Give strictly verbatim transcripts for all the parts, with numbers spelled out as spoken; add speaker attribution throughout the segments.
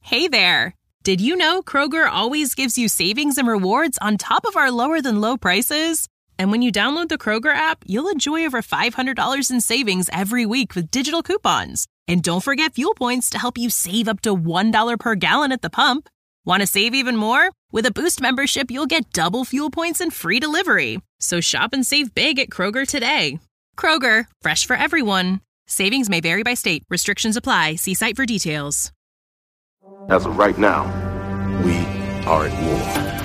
Speaker 1: Hey there! Did you know Kroger always gives you savings and rewards on top of our lower-than-low prices? And when you download the Kroger app, you'll enjoy over five hundred dollars in savings every week with digital coupons. And don't forget fuel points to help you save up to one dollar per gallon at the pump. Want to save even more? With a Boost membership, you'll get double fuel points and free delivery. So shop and save big at Kroger today. Kroger, fresh for everyone. Savings may vary by state. Restrictions apply. See site for details.
Speaker 2: As of right now, we are at war.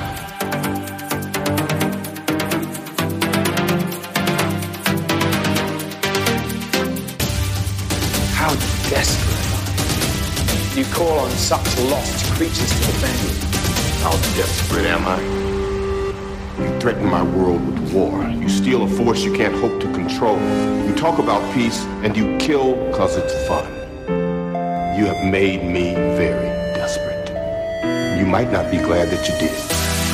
Speaker 3: How desperate am I? You call on such lost creatures to defend you.
Speaker 2: How desperate am I? You threaten my world with war. You steal a force you can't hope to control. You talk about peace, and you kill because it's fun. You have made me very desperate. You might not be glad that you did.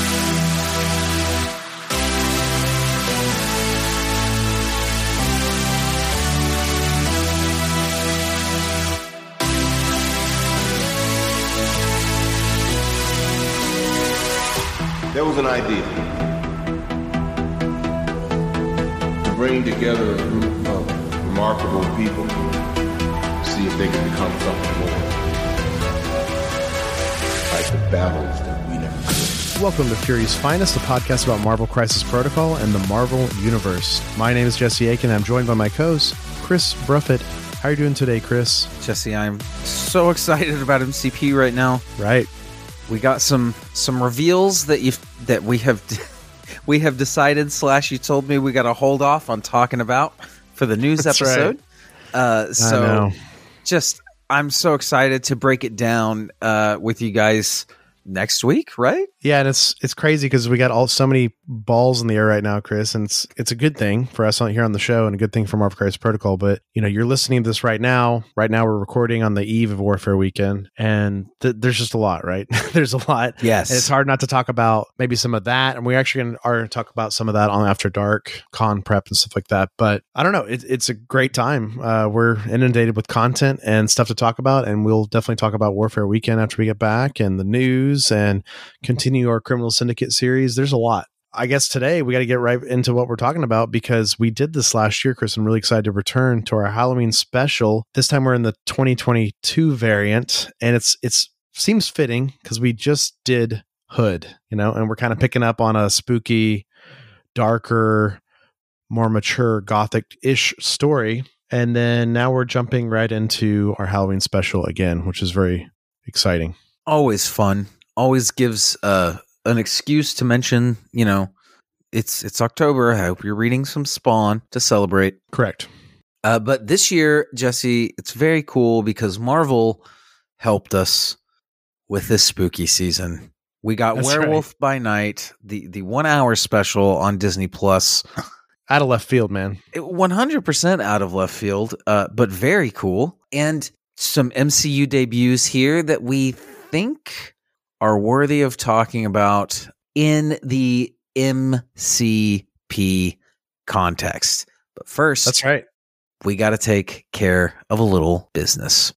Speaker 2: There was an idea to bring together a group of remarkable people, see if they could become something more, like the battles that we never could.
Speaker 4: Welcome to Fury's Finest, a podcast about Marvel Crisis Protocol and the Marvel Universe. My name is Jesse Aiken, and I'm joined by my co-host, Chris Bruffett. How are you doing today, Chris?
Speaker 5: Jesse, I'm so excited about M C P right now.
Speaker 4: Right.
Speaker 5: We got some some reveals that you that we have we have decided slash you told me we got to hold off on talking about for the news
Speaker 4: That's
Speaker 5: episode.
Speaker 4: Right.
Speaker 5: Uh, so
Speaker 4: I know.
Speaker 5: just I'm so excited to break it down uh, with you guys next week, right?
Speaker 4: Yeah, and it's it's crazy because we got all so many balls in the air right now, Chris, and it's it's a good thing for us on here on the show and a good thing for Marvel Crisis Protocol. But you know, you're listening to this right now. Right now, we're recording on the eve of Warfare Weekend, and th- there's just a lot, right? There's a lot.
Speaker 5: Yes,
Speaker 4: and it's hard not to talk about maybe some of that, and we actually gonna, are going to talk about some of that on After Dark, con prep, and stuff like that. But I don't know, it, it's a great time. Uh, we're inundated with content and stuff to talk about, and we'll definitely talk about Warfare Weekend after we get back, and the news, and continue our Criminal Syndicate series. There's a lot. I guess today we got to get right into what we're talking about because we did this last year, Chris. I'm really excited to return to our Halloween special. This time we're in the twenty twenty-two variant, and it's it's seems fitting because we just did Hood, you know, and we're kind of picking up on a spooky, darker, more mature gothic-ish story. And then now we're jumping right into our Halloween special again, which is very exciting.
Speaker 5: Always fun. Always gives uh, an excuse to mention, you know, it's it's October. I hope you're reading some Spawn to celebrate.
Speaker 4: Correct.
Speaker 5: Uh, but this year, Jesse, it's very cool because Marvel helped us with this spooky season. We got
Speaker 4: That's
Speaker 5: Werewolf
Speaker 4: right.
Speaker 5: by Night, the, the one-hour special on Disney Plus.
Speaker 4: Out of left field, man.
Speaker 5: It, one hundred percent out of left field, uh, but very cool. And some M C U debuts here that we think are worthy of talking about in the M C P context. But first,
Speaker 4: That's right.
Speaker 5: we got to take care of a little business.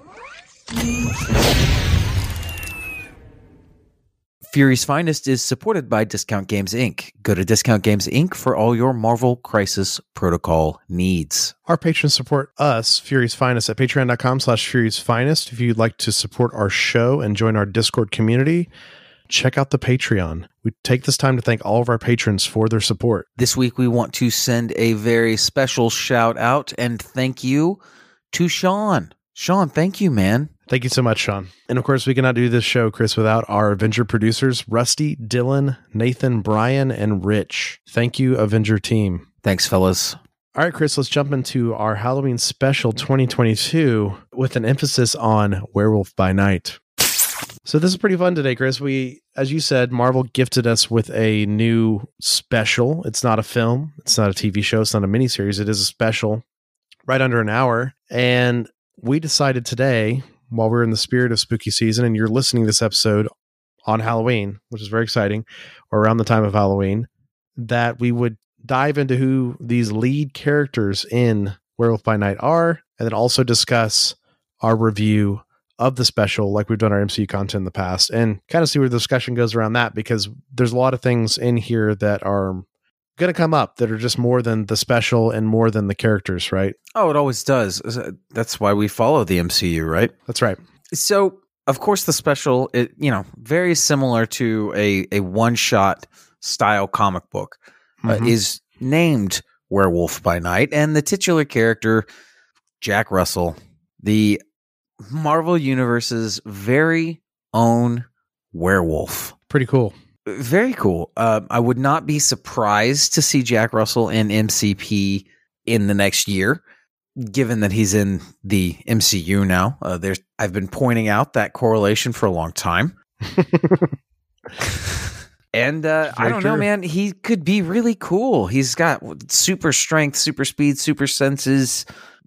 Speaker 5: Fury's Finest is supported by Discount Games Incorporated. Go to Discount Games Incorporated for all your Marvel Crisis Protocol needs.
Speaker 4: Our patrons support us, Fury's Finest, at patreon.com slash Fury's Finest. If you'd like to support our show and join our Discord community, check out the Patreon. We take this time to thank all of our patrons for their support.
Speaker 5: This week, we want to send a very special shout out and thank you to Sean. Sean, thank you, man.
Speaker 4: Thank you so much, Sean. And of course, we cannot do this show, Chris, without our Avenger producers, Rusty, Dylan, Nathan, Brian, and Rich. Thank you, Avenger team.
Speaker 5: Thanks, fellas.
Speaker 4: All right, Chris, let's jump into our Halloween special twenty twenty-two with an emphasis on Werewolf by Night. So this is pretty fun today, Chris. We, as you said, Marvel gifted us with a new special. It's not a film. It's not a T V show. It's not a miniseries. It is a special, right under an hour. And we decided today, while we're in the spirit of spooky season, and you're listening to this episode on Halloween, which is very exciting, or around the time of Halloween, that we would dive into who these lead characters in Werewolf by Night are, and then also discuss our review of the special, like we've done our M C U content in the past, and kind of see where the discussion goes around that, because there's a lot of things in here that are going to come up that are just more than the special and more than the characters, right?
Speaker 5: Oh, it always does. That's why we follow the M C U, right?
Speaker 4: That's right.
Speaker 5: So, of course, the special, it, you know, very similar to a, a one-shot style comic book, mm-hmm. uh, is named Werewolf by Night, and the titular character, Jack Russell, the Marvel Universe's very own werewolf.
Speaker 4: Pretty cool.
Speaker 5: Very cool. Uh, I would not be surprised to see Jack Russell in M C P in the next year, given that he's in the M C U now. Uh, there's, I've been pointing out that correlation for a long time. And uh, I don't know, man, he could be really cool. He's got super strength, super speed, super senses,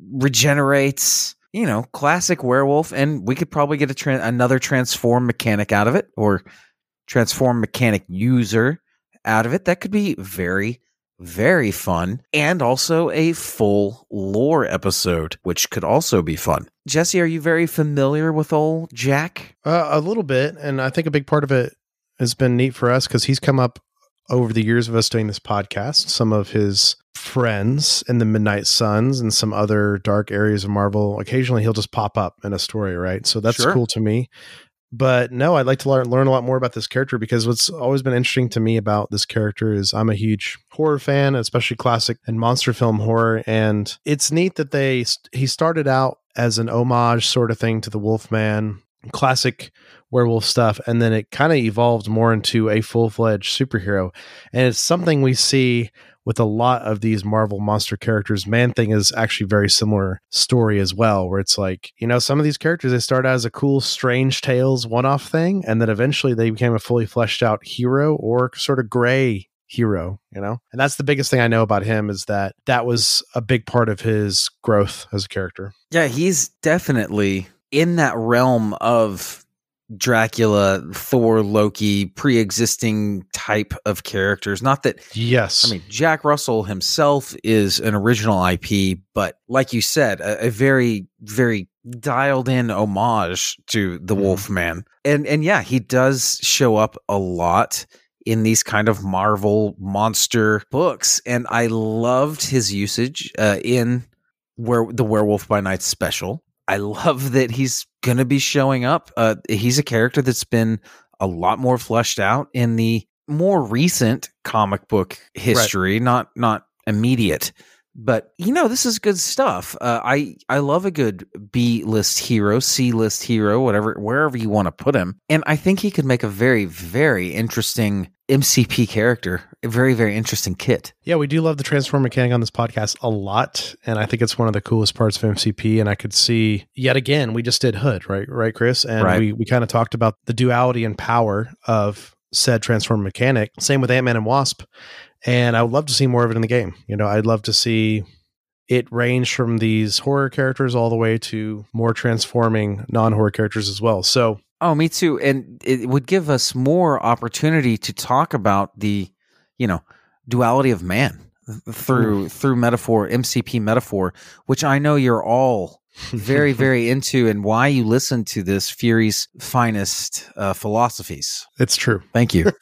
Speaker 5: regenerates, you know, classic werewolf. And we could probably get a tra- another transform mechanic out of it, or transform mechanic user out of it. That could be very, very fun. And also a full lore episode, which could also be fun. Jesse, are you very familiar with old Jack?
Speaker 4: Uh, a little bit. And I think a big part of it has been neat for us because he's come up over the years of us doing this podcast. Some of his friends in the Midnight Suns and some other dark areas of Marvel, occasionally he'll just pop up in a story, right? So that's sure. cool to me. But no, I'd like to learn, learn a lot more about this character, because what's always been interesting to me about this character is I'm a huge horror fan, especially classic and monster film horror. And it's neat that they he started out as an homage sort of thing to the Wolfman, classic werewolf stuff, and then it kind of evolved more into a full-fledged superhero. And it's something we see with a lot of these Marvel monster characters. Man-Thing is actually a very similar story as well, where it's like, you know, some of these characters, they start out as a cool Strange Tales one-off thing, and then eventually they became a fully fleshed out hero, or sort of gray hero, you know? And that's the biggest thing I know about him, is that that was a big part of his growth as a character.
Speaker 5: Yeah, he's definitely in that realm of Dracula, Thor, Loki, pre-existing type of characters. Not that,
Speaker 4: yes,
Speaker 5: I mean, Jack Russell himself is an original I P, but like you said, a, a very, very dialed in homage to the mm. Wolfman. And and yeah, he does show up a lot in these kind of Marvel monster books, and I loved his usage uh, in where the Werewolf by Night special. I love that he's going to be showing up. Uh, he's a character that's been a lot more fleshed out in the more recent comic book history, right. not not immediate. But, you know, this is good stuff. Uh, I, I love a good B-list hero, C-list hero, whatever, wherever you want to put him. And I think he could make a very, very interesting M C P character, a very, very interesting kit.
Speaker 4: Yeah, we do love the transform mechanic on this podcast a lot, and I think it's one of the coolest parts of M C P. And I could see, yet again, we just did Hood, right, right, Chris? And right. we, we kind of talked about the duality and power of said transform mechanic. Same with Ant-Man and Wasp. And I would love to see more of it in the game. You know, I'd love to see it range from these horror characters all the way to more transforming non-horror characters as well. So,
Speaker 5: oh, me too. And it would give us more opportunity to talk about the, you know, duality of man through through metaphor, M C P metaphor, which I know you're all very, very into, and why you listen to this Fury's finest uh, philosophies.
Speaker 4: It's true.
Speaker 5: Thank you.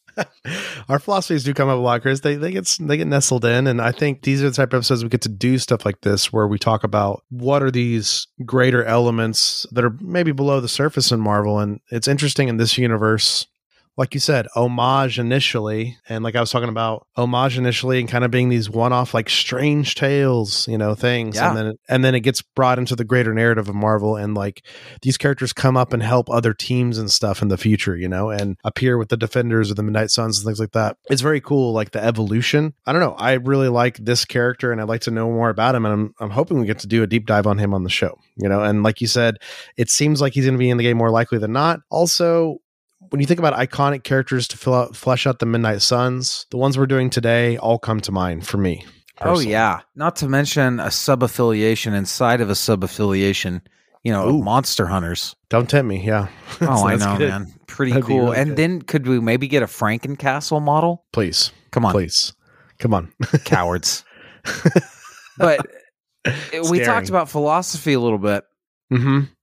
Speaker 4: Our philosophies do come up a lot, Chris. They they get they get nestled in, and I think these are the type of episodes we get to do stuff like this, where we talk about what are these greater elements that are maybe below the surface in Marvel. And it's interesting in this universe, like you said, homage initially, and like I was talking about, homage initially, and kind of being these one-off, like Strange Tales, you know, things, yeah. and then and then it gets brought into the greater narrative of Marvel, and like these characters come up and help other teams and stuff in the future, you know, and appear with the Defenders or the Midnight Suns and things like that. It's very cool, like the evolution. I don't know, I really like this character, and I'd like to know more about him, and I'm I'm hoping we get to do a deep dive on him on the show, you know, and like you said, it seems like he's going to be in the game more likely than not. Also, when you think about iconic characters to fill out, flesh out the Midnight Suns, the ones we're doing today all come to mind for me. Personally.
Speaker 5: Oh, yeah. Not to mention a sub-affiliation inside of a sub-affiliation, you know, Ooh. Monster Hunters.
Speaker 4: Don't tempt me, yeah.
Speaker 5: Oh, so I know, good. Man. Pretty That'd cool. Really and good. Then could we maybe get a Frankencastle model?
Speaker 4: Please.
Speaker 5: Come on.
Speaker 4: Please. Come on.
Speaker 5: Cowards. But we talked about philosophy a little bit.
Speaker 4: Mm-hmm.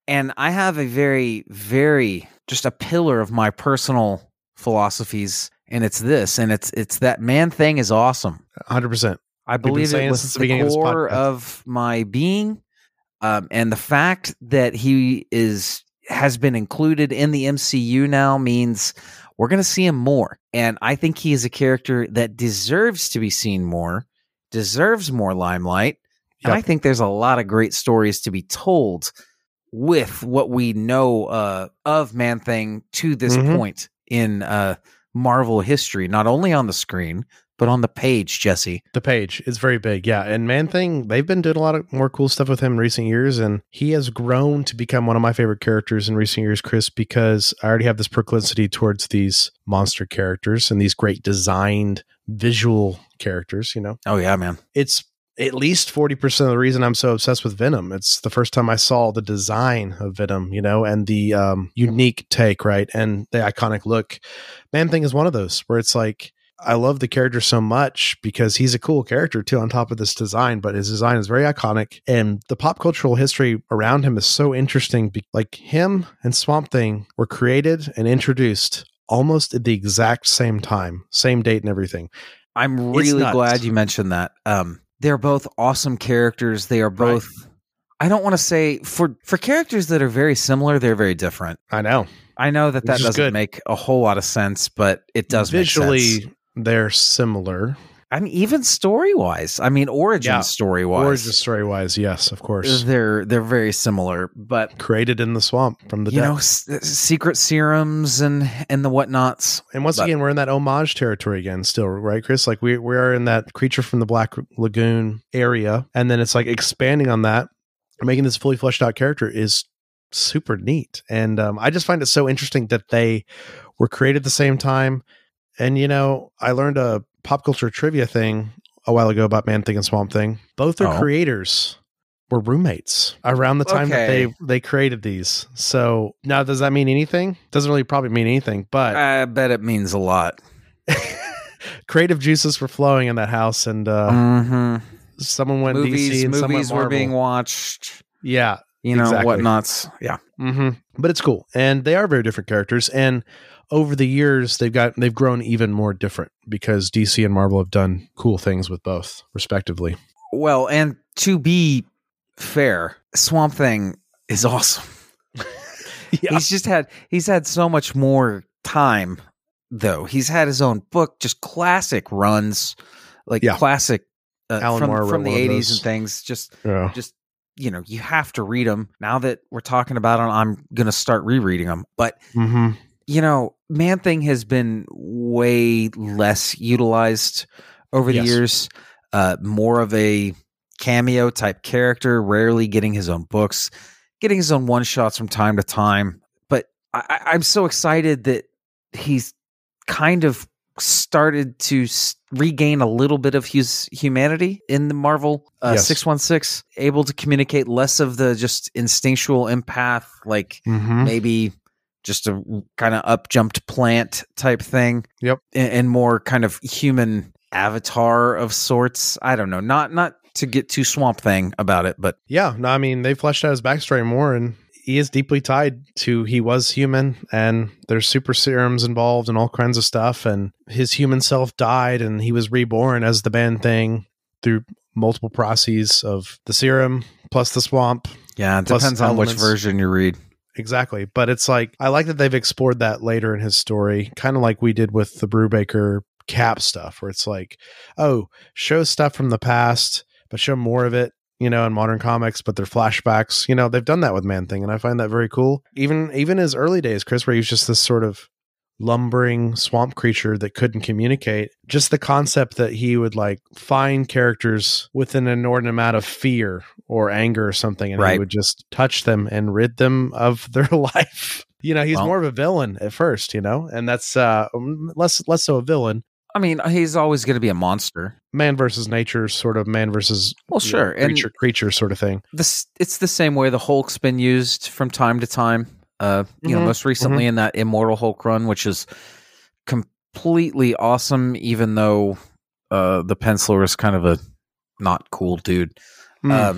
Speaker 5: And I have a very, very, just a pillar of my personal philosophies, and it's this, and it's it's that Man-Thing is awesome.
Speaker 4: one hundred percent.
Speaker 5: I believe it was the, the core of, of my being, um, and the fact that he is has been included in the M C U now means we're going to see him more. And I think he is a character that deserves to be seen more, deserves more limelight. Yep. And I think there's a lot of great stories to be told with what we know uh, of Man-Thing to this mm-hmm. point in uh, Marvel history, not only on the screen, but on the page, Jesse.
Speaker 4: The page is very big, yeah. And Man-Thing, they've been doing a lot of more cool stuff with him in recent years, and he has grown to become one of my favorite characters in recent years, Chris, because I already have this proclivity towards these monster characters and these great designed visual characters, you know?
Speaker 5: Oh, yeah, man.
Speaker 4: It's at least forty percent of the reason I'm so obsessed with Venom. It's the first time I saw the design of Venom, you know, and the um, unique take, right? And the iconic look. Man-Thing is one of those where it's like, I love the character so much because he's a cool character too on top of this design, but his design is very iconic and the pop cultural history around him is so interesting. Like him and Swamp Thing were created and introduced almost at the exact same time, same date and everything.
Speaker 5: I'm really glad you mentioned that. Um, they're both awesome characters. They are both, right. I don't want to say for, for characters that are very similar, they're very different.
Speaker 4: I know.
Speaker 5: I know that that doesn't
Speaker 4: good.
Speaker 5: make a whole lot of sense, but it does
Speaker 4: Visually,
Speaker 5: make sense.
Speaker 4: They're similar.
Speaker 5: I mean, even story-wise. I mean, origin
Speaker 4: yeah.
Speaker 5: story-wise.
Speaker 4: Origin story-wise, yes, of course.
Speaker 5: They're they're very similar, but
Speaker 4: created in the swamp from the
Speaker 5: you
Speaker 4: depths.
Speaker 5: know, s- secret serums and and the whatnots.
Speaker 4: And once
Speaker 5: but,
Speaker 4: again, we're in that homage territory again, still, right, Chris? Like we we are in that Creature from the Black Lagoon area, and then it's like expanding on that, making this fully fleshed out character is super neat. And um, I just find it so interesting that they were created at the same time. And you know, I learned a pop culture trivia thing a while ago about Man-Thing and Swamp Thing. Both their oh. creators were roommates around the time okay. that they they created these. So now, does that mean anything? Doesn't really probably mean anything, but
Speaker 5: I bet it means a lot.
Speaker 4: Creative juices were flowing in that house, and uh,
Speaker 5: mm-hmm.
Speaker 4: someone went
Speaker 5: movies,
Speaker 4: D C and
Speaker 5: movies
Speaker 4: someone
Speaker 5: were being watched.
Speaker 4: Yeah,
Speaker 5: you know,
Speaker 4: exactly.
Speaker 5: whatnots. Yeah,
Speaker 4: mm-hmm. But it's cool, and they are very different characters, and over the years, they've got they've grown even more different because D C and Marvel have done cool things with both, respectively.
Speaker 5: Well, and to be fair, Swamp Thing is awesome. yeah. He's just had he's had so much more time, though. He's had his own book, just classic runs, like yeah. classic uh,
Speaker 4: Alan
Speaker 5: from
Speaker 4: Moore
Speaker 5: from the eighties and things. Just
Speaker 4: yeah.
Speaker 5: just you know, you have to read them. Now that we're talking about them, I'm gonna start rereading them, but.
Speaker 4: Mm-hmm.
Speaker 5: You know, Man-Thing has been way less utilized over the yes. years. Uh, more of a cameo type character, rarely getting his own books, getting his own one shots from time to time. But I, I'm so excited that he's kind of started to s- regain a little bit of his humanity in the Marvel uh, yes. six one six, able to communicate less of the just instinctual empath, like
Speaker 4: mm-hmm.
Speaker 5: maybe just a kind of up jumped plant type thing.
Speaker 4: Yep.
Speaker 5: And, and more kind of human avatar of sorts. I don't know. Not not to get too Swamp Thing about it, but
Speaker 4: yeah, no, I mean, they fleshed out his backstory more, and he is deeply tied to he was human, and there's super serums involved and all kinds of stuff, and his human self died and he was reborn as the Man-Thing through multiple processes of the serum plus the swamp.
Speaker 5: Yeah, it depends on which version you read.
Speaker 4: Exactly. But it's like, I like that they've explored that later in his story, kind of like we did with the Brubaker Cap stuff, where it's like, oh, show stuff from the past, but show more of it, you know, in modern comics, but they're flashbacks. You know, they've done that with Man-Thing, and I find that very cool. Even even his early days, Chris, where he was just this sort of lumbering swamp creature that couldn't communicate. Just the concept that he would like find characters with an inordinate amount of fear or anger or something, and
Speaker 5: right.
Speaker 4: he would just touch them and rid them of their life. You know, he's well, more of a villain at first, you know, and that's uh, less less so a villain.
Speaker 5: I mean, he's always going to be a monster. Man
Speaker 4: versus nature, sort of man versus
Speaker 5: well, sure,
Speaker 4: know, creature
Speaker 5: and
Speaker 4: creature sort of thing.
Speaker 5: This it's the same way the Hulk's been used from time to time. Uh, you mm-hmm. know, most recently mm-hmm. in that Immortal Hulk run, which is completely awesome, even though uh, the penciler is kind of a not cool dude.
Speaker 4: Mm.
Speaker 5: Um,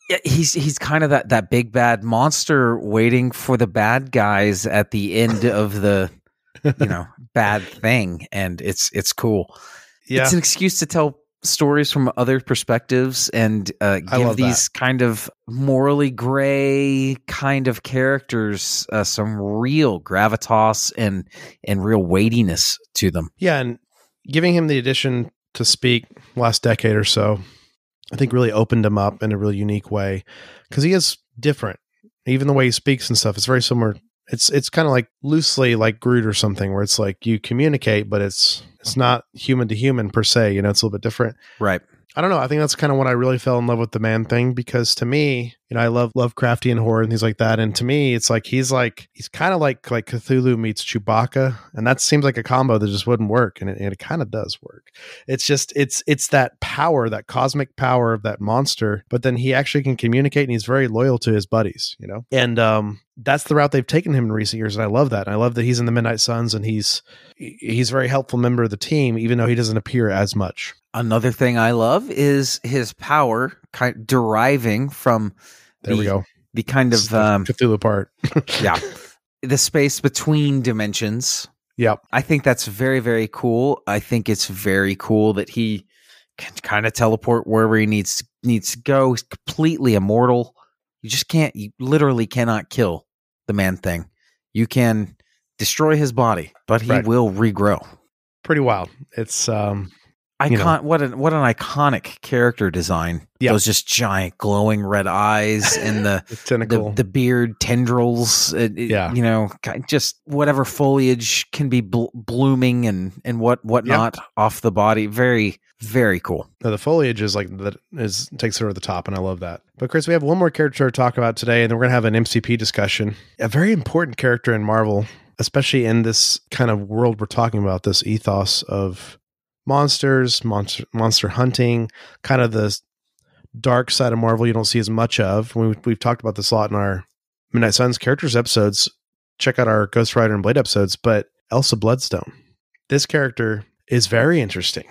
Speaker 5: Yeah, he's he's kind of that, that big bad monster waiting for the bad guys at the end of the you know bad thing, and it's it's cool.
Speaker 4: Yeah.
Speaker 5: It's an excuse to tell stories from other perspectives and uh, give these
Speaker 4: that.
Speaker 5: kind of morally gray kind of characters uh, some real gravitas and and real weightiness to them.
Speaker 4: Yeah, and giving him the addition to speak last decade or so, I think really opened him up in a really unique way because he is different. Even the way he speaks and stuff, it's very similar. It's it's kind of like loosely like Groot or something, where it's like you communicate, but it's it's not human to human per se. You know, it's a little bit different.
Speaker 5: Right.
Speaker 4: I don't know. I think that's kind of when I really fell in love with the Man Thing, because to me, you know, I love Lovecraftian horror and things like that. And to me, it's like he's like he's kind of like like Cthulhu meets Chewbacca, and that seems like a combo that just wouldn't work, and it, and it kind of does work. It's just it's it's that power, that cosmic power of that monster, but then he actually can communicate, and he's very loyal to his buddies, you know. And um, that's the route they've taken him in recent years, and I love that. And I love that he's in the Midnight Suns, and he's he's a very helpful member of the team, even though he doesn't appear as much.
Speaker 5: Another thing I love is his power kind deriving from
Speaker 4: there
Speaker 5: the,
Speaker 4: we go
Speaker 5: the kind of um,
Speaker 4: Cthulhu part.
Speaker 5: yeah, the space between dimensions.
Speaker 4: Yep.
Speaker 5: I think that's very, very cool. I think it's very cool that he can kind of teleport wherever he needs needs to go. He's completely immortal. You just can't, you literally cannot kill the Man Thing. You can destroy his body, but he
Speaker 4: right.
Speaker 5: will regrow.
Speaker 4: Pretty wild. It's um
Speaker 5: Icon,
Speaker 4: you know.
Speaker 5: what an what an iconic character design.
Speaker 4: Yep.
Speaker 5: Those just giant glowing red eyes and the
Speaker 4: the, tentacle.
Speaker 5: the the beard tendrils. It, it,
Speaker 4: yeah,
Speaker 5: you know, just whatever foliage can be bl- blooming and and what whatnot yep. off the body. Very very cool.
Speaker 4: Now, the foliage is like that is takes it over the top, and I love that. But Chris, we have one more character to talk about today, and then we're gonna have an M C P discussion. A very important character in Marvel, especially in this kind of world we're talking about. This ethos of monsters, monster monster hunting, kind of the dark side of Marvel you don't see as much of. We, we've talked about this a lot in our Midnight Suns characters episodes. Check out our Ghost Rider and Blade episodes. But Elsa Bloodstone, this character is very interesting.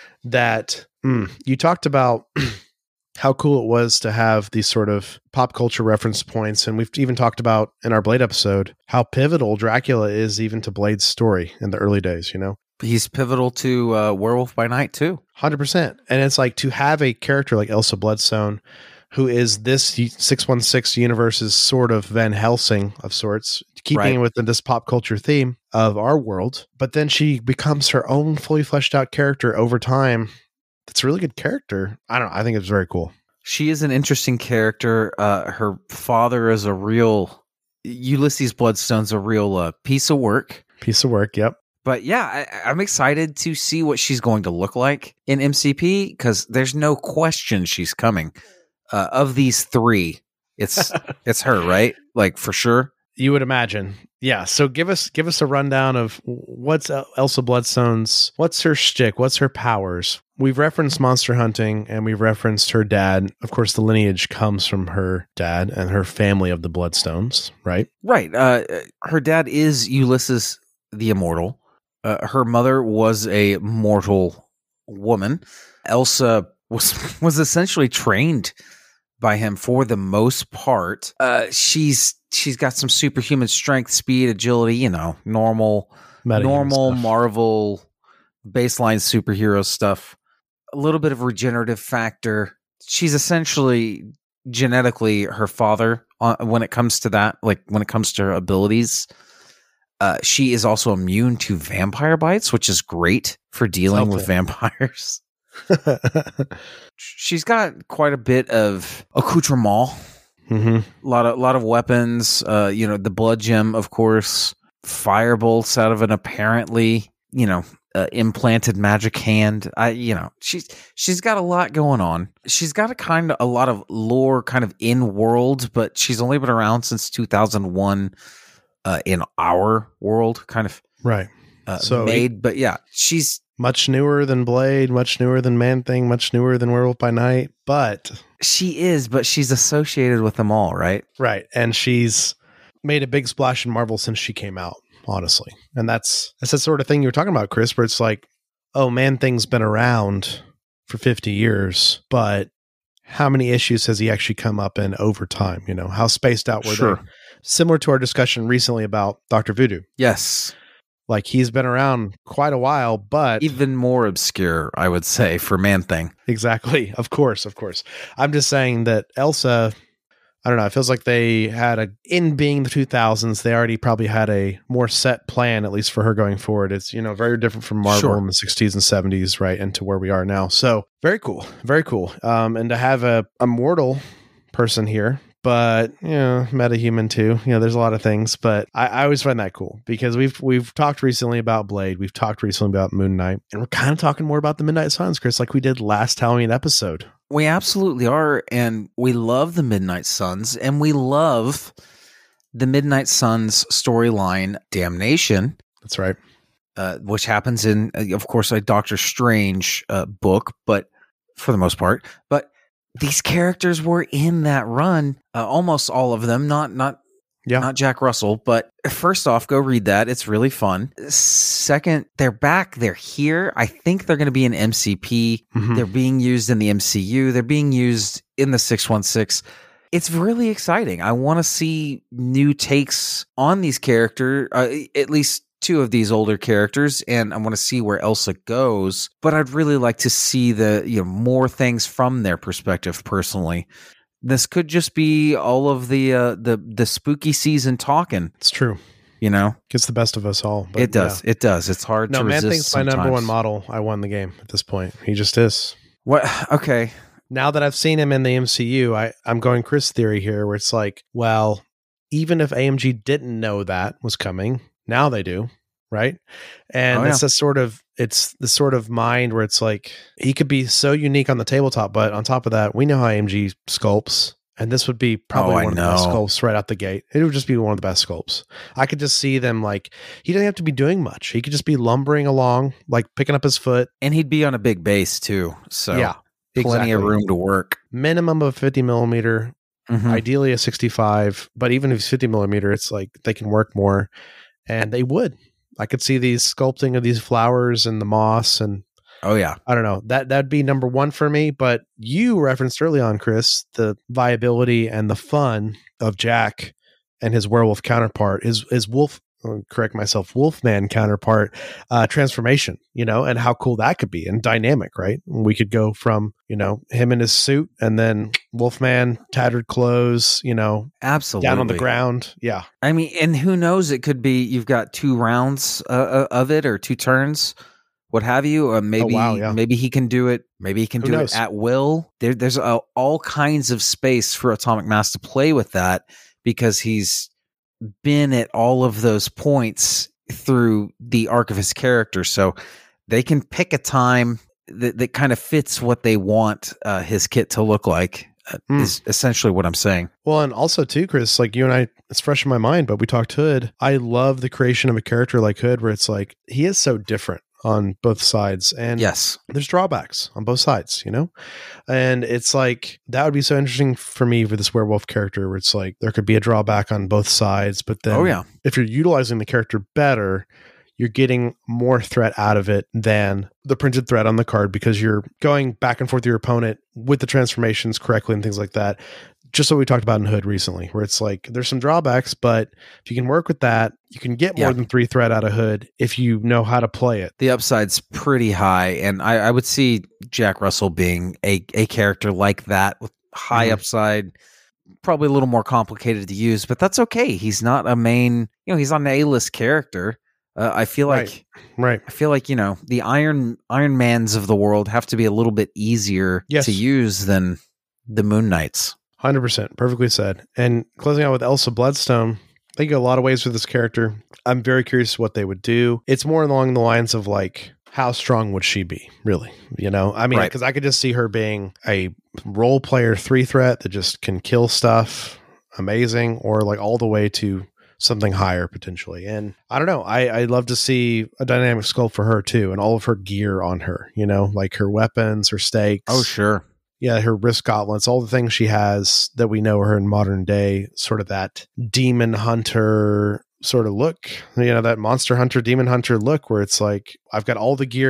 Speaker 4: That mm, you talked about how cool it was to have these sort of pop culture reference points. And we've even talked about in our Blade episode how pivotal Dracula is even to Blade's story in the early days, you know?
Speaker 5: He's pivotal to uh, Werewolf by Night too.
Speaker 4: one hundred percent. And it's like to have a character like Elsa Bloodstone, who is this six one six universe's sort of Van Helsing of sorts, keeping
Speaker 5: right.
Speaker 4: it within this pop culture theme of our world. But then she becomes her own fully fleshed out character over time. That's a really good character. I don't know. I think it's very cool.
Speaker 5: She is an interesting character. Uh, her father is a real, Ulysses Bloodstone's a real uh, piece of work.
Speaker 4: Piece of work, yep.
Speaker 5: But yeah, I, I'm excited to see what she's going to look like in M C P, because there's no question she's coming. Uh, of these three, it's it's her, right? Like for sure.
Speaker 4: You would imagine, yeah. So give us give us a rundown of what's Elsa Bloodstone's, what's her shtick, what's her powers. We've referenced monster hunting, and we've referenced her dad. Of course, the lineage comes from her dad and her family of the Bloodstones, right?
Speaker 5: Right. Uh, her dad is Ulysses the Immortal. Uh, her mother was a mortal woman. Elsa was was essentially trained by him for the most part. Uh, she's she's got some superhuman strength, speed, agility. You know, normal
Speaker 4: Metahuman
Speaker 5: normal
Speaker 4: stuff.
Speaker 5: Marvel baseline superhero stuff. A little bit of regenerative factor. She's essentially genetically her father uh, when it comes to that. Like when it comes to her abilities. Uh, she is also immune to vampire bites, which is great for dealing with vampires. She's got quite a bit of accoutrement,
Speaker 4: mm-hmm.
Speaker 5: a lot of lot of weapons. Uh, you know, the blood gem, of course, fire bolts out of an apparently, you know, uh, implanted magic hand. I, you know, she's she's got a lot going on. She's got a kind of a lot of lore, kind of in world, but she's only been around since two thousand one. Uh, in our world, kind of
Speaker 4: right.
Speaker 5: Uh,
Speaker 4: so
Speaker 5: made,
Speaker 4: he,
Speaker 5: but yeah, she's
Speaker 4: much newer than Blade, much newer than Man Thing, much newer than Werewolf by Night. But
Speaker 5: she is, but she's associated with them all, right?
Speaker 4: Right, and she's made a big splash in Marvel since she came out, honestly. And that's that's the sort of thing you were talking about, Chris, where it's like, oh, Man Thing's been around for fifty years, but how many issues has he actually come up in over time? You know, how spaced out were
Speaker 5: Sure.
Speaker 4: they? Similar to our discussion recently about Doctor Voodoo.
Speaker 5: Yes.
Speaker 4: Like, he's been around quite a while, but
Speaker 5: Even more obscure, I would say, for Man-Thing.
Speaker 4: exactly. Of course, of course. I'm just saying that Elsa, I don't know, it feels like they had a, in being the two thousands, they already probably had a more set plan, at least for her going forward. It's, you know, very different from Marvel
Speaker 5: Sure.
Speaker 4: in the sixties and seventies, right, into where we are now. So very cool, very cool. Um, and to have a, a mortal person here, but, you know, metahuman too. You know, there's a lot of things, but I, I always find that cool because we've we've talked recently about Blade, we've talked recently about Moon Knight, and we're kind of talking more about the Midnight Suns, Chris, like we did last Halloween episode.
Speaker 5: We absolutely are, and we love the Midnight Suns, and we love the Midnight Suns storyline, Damnation,
Speaker 4: That's right.
Speaker 5: uh, which happens in, uh, of course, a Doctor Strange uh, book, but for the most part. But these characters were in that run, uh, almost all of them, not not
Speaker 4: Yeah.
Speaker 5: not Jack Russell. But first off, go read that; it's really fun. Second, they're back, they're here. I think they're going to be in M C P.
Speaker 4: Mhm.
Speaker 5: They're being used in the M C U. They're being used in the six one six. It's really exciting. I want to see new takes on these characters, uh, at least two of these older characters, and I want to see where Elsa goes. But I'd really like to see the you know more things from their perspective. Personally, this could just be all of the uh, the the spooky season talking.
Speaker 4: It's true.
Speaker 5: You know,
Speaker 4: Gets the best of us all. But
Speaker 5: it does.
Speaker 4: yeah.
Speaker 5: It does. It's hard
Speaker 4: No,
Speaker 5: to
Speaker 4: Man
Speaker 5: resist.
Speaker 4: Thing's my number one
Speaker 5: sometimes.
Speaker 4: model. I won the game at this point. He just is.
Speaker 5: What? Okay.
Speaker 4: Now that I've seen him in the M C U, I, I'm going Chris theory here, where it's like, well, even if A M G didn't know that was coming, now they do, right? And
Speaker 5: Oh,
Speaker 4: it's
Speaker 5: yeah.
Speaker 4: a sort of, it's the sort of mind where it's like, he could be so unique on the tabletop, but on top of that, we know how A M G sculpts, and this would be probably
Speaker 5: Oh, I
Speaker 4: one of the best
Speaker 5: know.
Speaker 4: sculpts right out the gate. It would just be one of the best sculpts. I could just see them like, he doesn't have to be doing much. He could just be lumbering along, like picking up his foot.
Speaker 5: And he'd be on a big base too, so
Speaker 4: yeah.
Speaker 5: plenty
Speaker 4: Exactly.
Speaker 5: of room to work.
Speaker 4: Minimum of fifty millimeter,
Speaker 5: Mhm.
Speaker 4: ideally a sixty-five, but even if it's fifty millimeter, it's like they can work more, and they would. I could see these sculpting of these flowers and the moss, and
Speaker 5: Oh yeah.
Speaker 4: I don't know, that that'd be number one for me. But you referenced early on, Chris, the viability and the fun of Jack and his werewolf counterpart, his his wolf. uh, Correct myself, Wolfman counterpart uh, transformation, you know, and how cool that could be and dynamic, right? We could go from, you know, him in his suit and then Wolfman, tattered clothes, you know,
Speaker 5: Absolutely.
Speaker 4: down on the ground. Yeah.
Speaker 5: I mean, and who knows? It could be you've got two rounds uh, uh, of it, or two turns, what have you. Or maybe,
Speaker 4: wow, yeah.
Speaker 5: maybe he can do it. Maybe he can
Speaker 4: Who
Speaker 5: do
Speaker 4: knows?
Speaker 5: it at will. There, there's uh, all kinds of space for Atomic Mass to play with that because he's been at all of those points through the arc of his character. So they can pick a time that, that kind of fits what they want uh, his kit to look like. Uh,
Speaker 4: Hmm.
Speaker 5: Is essentially what I'm saying.
Speaker 4: Well, and also too, Chris, like you and I, it's fresh in my mind, but we talked Hood. I love the creation of a character like Hood, where it's like he is so different on both sides, and
Speaker 5: Yes.
Speaker 4: there's drawbacks on both sides, you know? And it's like, that would be so interesting for me for this werewolf character, where it's like there could be a drawback on both sides, but then
Speaker 5: Oh yeah.
Speaker 4: if you're utilizing the character better, you're getting more threat out of it than the printed threat on the card, because you're going back and forth with your opponent with the transformations correctly and things like that. Just what we talked about in Hood recently, where it's like there's some drawbacks, but if you can work with that, you can get more
Speaker 5: Yeah.
Speaker 4: than three threat out of Hood if you know how to play it.
Speaker 5: The upside's pretty high, and I, I would see Jack Russell being a, a character like that with high
Speaker 4: Mhm.
Speaker 5: upside, probably a little more complicated to use, but that's okay. He's not a main, you know, he's not an A-list character. Uh, I feel like
Speaker 4: Right.
Speaker 5: I feel like you know the Iron Iron Mans of the world have to be a little bit easier
Speaker 4: Yes.
Speaker 5: to use than the Moon Knights.
Speaker 4: one hundred percent. Perfectly said. And closing out with Elsa Bloodstone, they go a lot of ways with this character. I'm very curious what they would do. It's more along the lines of like, how strong would she be, really? You know, I mean,
Speaker 5: Right.
Speaker 4: because I could just see her being a role player three threat that just can kill stuff amazing, or like all the way to something higher potentially. And I don't know. I, I'd love to see a dynamic sculpt for her too, and all of her gear on her, you know, like her weapons, her stakes.
Speaker 5: Oh sure,
Speaker 4: Yeah, her wrist gauntlets, all the things she has that we know her in modern day, sort of that demon hunter sort of look, you know, that monster hunter, demon hunter look, where it's like, I've got all the gear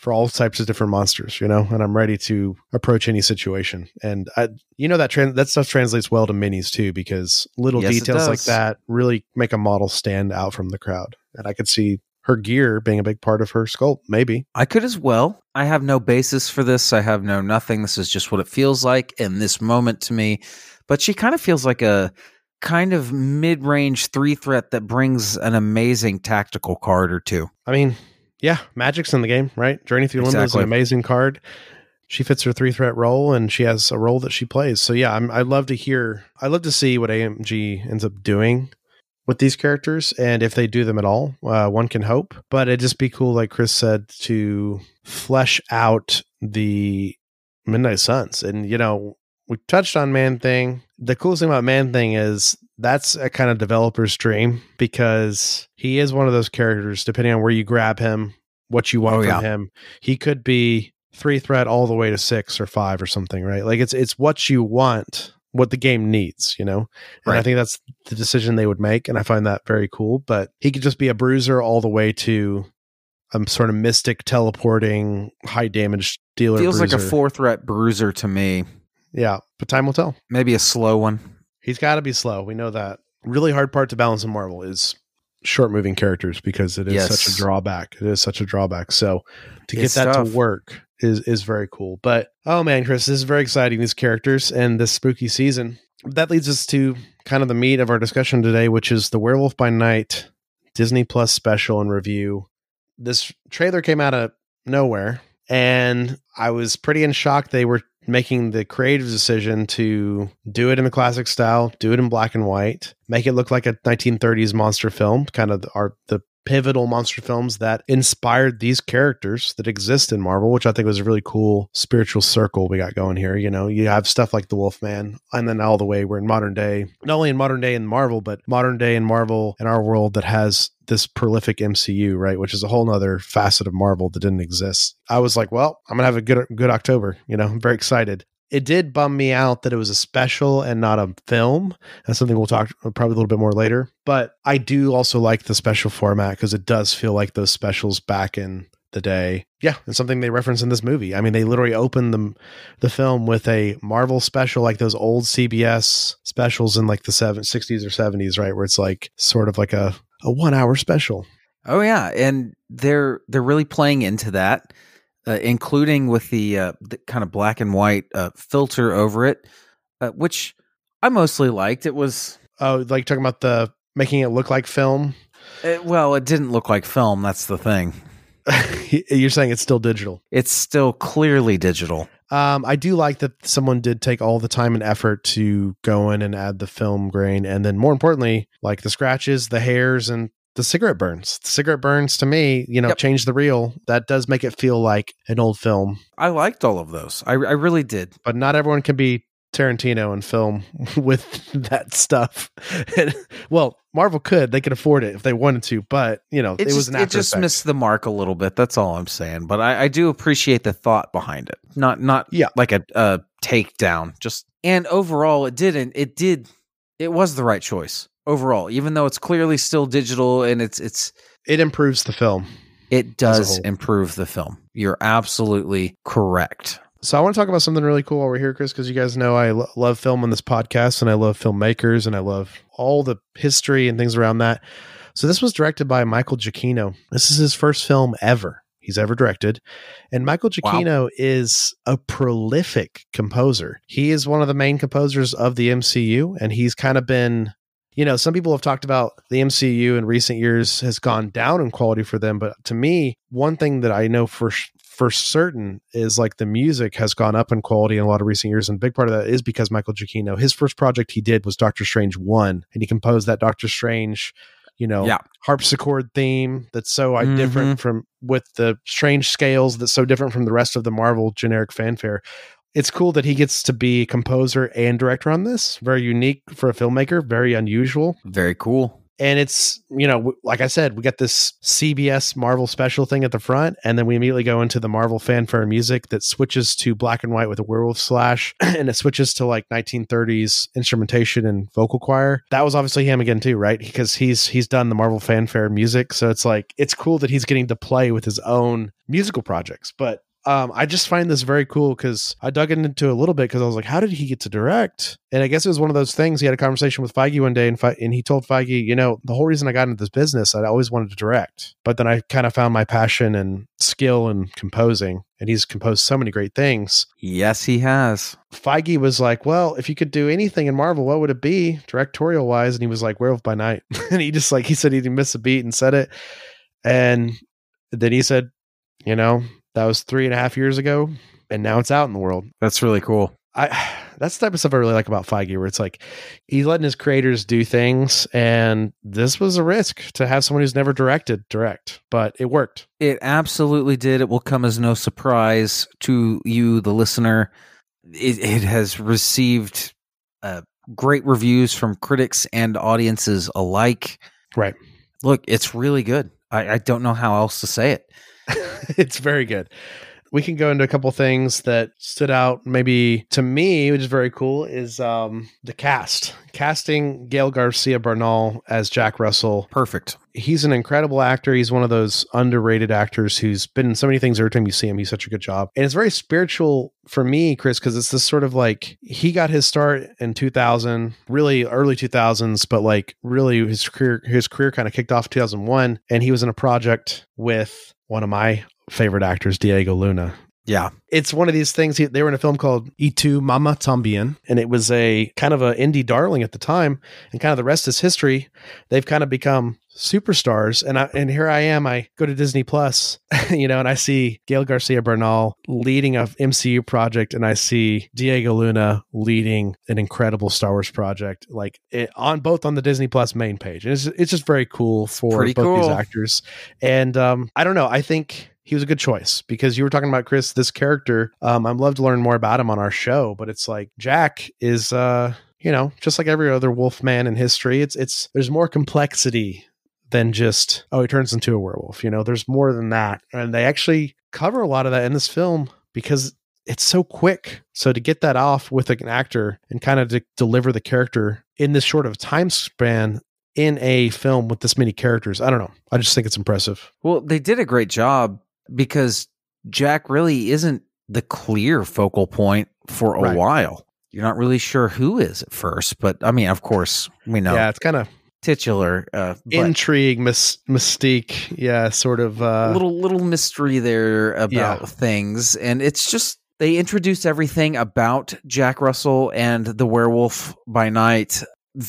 Speaker 4: for all types of different monsters, you know, and I'm ready to approach any situation. And I, you know, that trans- that stuff translates well to minis too, because little
Speaker 5: Yes, it
Speaker 4: details like
Speaker 5: does.
Speaker 4: that really make a model stand out from the crowd. And I could see her gear being a big part of her sculpt, maybe.
Speaker 5: I could as well. I have no basis for this. I have no nothing. This is just what it feels like in this moment to me. But she kind of feels like a kind of mid-range three threat that brings an amazing tactical card or two.
Speaker 4: I mean, yeah, Magic's in the game, right? Journey Through Limbo is an
Speaker 5: Exactly.
Speaker 4: amazing card. She fits her three threat role, and she has a role that she plays. So yeah, I'm, I'd love to hear. I'd love to see what A M G ends up doing with these characters, and if they do them at all. Uh, one can hope, but it'd just be cool, like Chris said, to flesh out the Midnight Suns. And you know, we touched on Man Thing. The coolest thing about Man Thing is that's a kind of developer's dream, because he is one of those characters, depending on where you grab him, what you want
Speaker 5: Oh,
Speaker 4: from
Speaker 5: yeah.
Speaker 4: him. He could be three threat all the way to six or five or something, right? Like it's it's what you want, what the game needs, you know? And I
Speaker 5: Right.
Speaker 4: think that's the decision they would make, and I find that very cool. But he could just be a bruiser all the way to a sort of mystic teleporting high damage dealer.
Speaker 5: Feels
Speaker 4: bruiser.
Speaker 5: like a four threat bruiser to me.
Speaker 4: Yeah, but time will tell.
Speaker 5: Maybe a slow one.
Speaker 4: He's got to be slow. We know that. Really hard part to balance in Marvel is short moving characters, because it is
Speaker 5: Yes.
Speaker 4: such a drawback. It is such a drawback. So to get
Speaker 5: It's
Speaker 4: that
Speaker 5: tough.
Speaker 4: to work is is very cool. But oh man, Chris, this is very exciting, these characters and this spooky season. That leads us to kind of the meat of our discussion today, which is the Werewolf by Night Disney Plus special and review. This trailer came out of nowhere, and I was pretty in shock they were making the creative decision to do it in the classic style, do it in black and white, make it look like a nineteen thirties monster film, kind of the, our, the pivotal monster films that inspired these characters that exist in Marvel, which I think was a really cool spiritual circle we got going here. You know, you have stuff like the Wolfman, and then all the way we're in modern day, not only in modern day in Marvel, but modern day in Marvel in our world that has this prolific M C U, right? Which is a whole nother facet of Marvel that didn't exist. I was like, well, I'm going to have a good, good October. You know, I'm very excited. It did bum me out that it was a special and not a film. That's something we'll talk probably a little bit more later. But I do also like the special format, because it does feel like those specials back in the day. Yeah, and something they reference in this movie. I mean, they literally opened the, the film with a Marvel special, like those old C B S specials in like the seven, sixties or seventies, right? Where it's like sort of like a, a one hour special.
Speaker 5: Oh yeah, and they're they're really playing into that, uh, including with the, uh, the kind of black and white uh, filter over it, uh, which I mostly liked. It was
Speaker 4: Oh, like talking about the making it look like film.
Speaker 5: uh, well, it didn't look like film. That's the thing.
Speaker 4: You're saying it's still digital.
Speaker 5: It's still clearly digital.
Speaker 4: Um, I do like that someone did take all the time and effort to go in and add the film grain, and then more importantly, like the scratches, the hairs, and the cigarette burns. The cigarette burns to me, you know,
Speaker 5: Yep.
Speaker 4: change the reel. That does make it feel like an old film,
Speaker 5: I liked all of those. I, I really did.
Speaker 4: but not everyone can be Tarantino and film with that stuff. And, well, Marvel could, they could afford it if they wanted to, but you know,
Speaker 5: It,
Speaker 4: it,
Speaker 5: just,
Speaker 4: was an
Speaker 5: it
Speaker 4: after
Speaker 5: just
Speaker 4: effect.
Speaker 5: missed the mark a little bit. That's all I'm saying. But I, I do appreciate the thought behind it. Not not
Speaker 4: Yeah.
Speaker 5: like a, a takedown. Just and overall, it didn't. It did. It was the right choice overall, even though it's clearly still digital and it's it's
Speaker 4: It improves the film.
Speaker 5: it does
Speaker 4: whole.
Speaker 5: improve the film. You're absolutely correct.
Speaker 4: So I want to talk about something really cool while we're here, Chris, because you guys know I lo- love film on this podcast, and I love filmmakers, and I love all the history and things around that. So this was directed by Michael Giacchino. This is his first film ever he's ever directed. And Michael Giacchino is a prolific composer. He is one of the main composers of the M C U, and he's kind of been, you know, some people have talked about the M C U in recent years has gone down in quality for them. But to me, one thing that I know for for certain is like the music has gone up in quality in a lot of recent years. And a big part of that is because Michael Giacchino, his first project he did was Doctor Strange one, and he composed that Doctor Strange, you know,
Speaker 5: Yeah.
Speaker 4: harpsichord theme that's so uh,
Speaker 5: Mhm.
Speaker 4: different from with the strange scales that's so different from the rest of the Marvel generic fanfare. It's cool that he gets to be composer and director on this. Very unique for a filmmaker, very unusual.
Speaker 5: Very cool.
Speaker 4: And it's, you know, w- like I said, we got this C B S Marvel special thing at the front, and then we immediately go into the Marvel fanfare music that switches to black and white with a werewolf slash, and it switches to like nineteen thirties instrumentation and vocal choir. That was obviously him again too, right? Because he's he's done the Marvel fanfare music, so it's like it's cool that he's getting to play with his own musical projects. But Um, I just find this very cool because I dug into it a little bit because I was like, how did he get to direct? And I guess it was one of those things. He had a conversation with Feige one day, and, Fe- and he told Feige, you know, the whole reason I got into this business, I always wanted to direct. But then I kind of found my passion and skill in composing, and he's composed so many great things.
Speaker 5: Yes, he has.
Speaker 4: Feige was like, well, if you could do anything in Marvel, what would it be directorial wise? And he was like, Werewolf by Night. And he just like, he said he didn't miss a beat and said it. And then he said, you know, that was three and a half years ago, and now it's out in the world.
Speaker 5: That's really cool.
Speaker 4: I that's the type of stuff I really like about Feige, where it's like he's letting his creators do things, and this was a risk to have someone who's never directed direct, but it worked.
Speaker 5: It absolutely did. It will come as no surprise to you, the listener. It, it has received uh, great reviews from critics and audiences alike.
Speaker 4: Right.
Speaker 5: Look, it's really good. I, I don't know how else to say it.
Speaker 4: It's very good. We can go into a couple things that stood out maybe to me, which is very cool, is um, the cast. Casting Gael Garcia Bernal as Jack Russell.
Speaker 5: Perfect.
Speaker 4: He's an incredible actor. He's one of those underrated actors who's been in so many things. Every time you see him, he's such a good job. And it's very spiritual for me, Chris, because it's this sort of like, he got his start in two thousand, really early two thousands, but like really his career, his career kind of kicked off in two thousand one. And he was in a project with one of my favorite actors, Diego Luna.
Speaker 5: Yeah.
Speaker 4: It's one of these things. He, they were in a film called Y Tu Mama Tambien, and it was a kind of an indie darling at the time, and kind of the rest is history. They've kind of become superstars, and I, and here I am. I go to Disney Plus, you know, and I see Gael Garcia Bernal leading a M C U project, and I see Diego Luna leading an incredible Star Wars project, like it, on both on the Disney Plus main page. And it's it's just very cool for
Speaker 5: Pretty
Speaker 4: both
Speaker 5: cool.
Speaker 4: these actors, and um, I don't know. I think he was a good choice, because you were talking about, Chris, this character. Um, I'd love to learn more about him on our show, but it's like Jack is, uh, you know, just like every other Wolfman in history. It's it's there's more complexity than just, oh, he turns into a werewolf. You know, there's more than that, and they actually cover a lot of that in this film because it's so quick. So to get that off with an actor and kind of to deliver the character in this short of time span in a film with this many characters, I don't know. I just think it's impressive.
Speaker 5: Well, they did a great job, because Jack really isn't the clear focal point for a
Speaker 4: Right.
Speaker 5: while. You're not really sure who is at first, but I mean, of course, we know
Speaker 4: Yeah, it's kind of
Speaker 5: titular, uh, but
Speaker 4: intrigue, mys- mystique. Yeah, sort of. Uh,
Speaker 5: little little mystery there about
Speaker 4: Yeah.
Speaker 5: things, and it's just they introduce everything about Jack Russell and the Werewolf by Night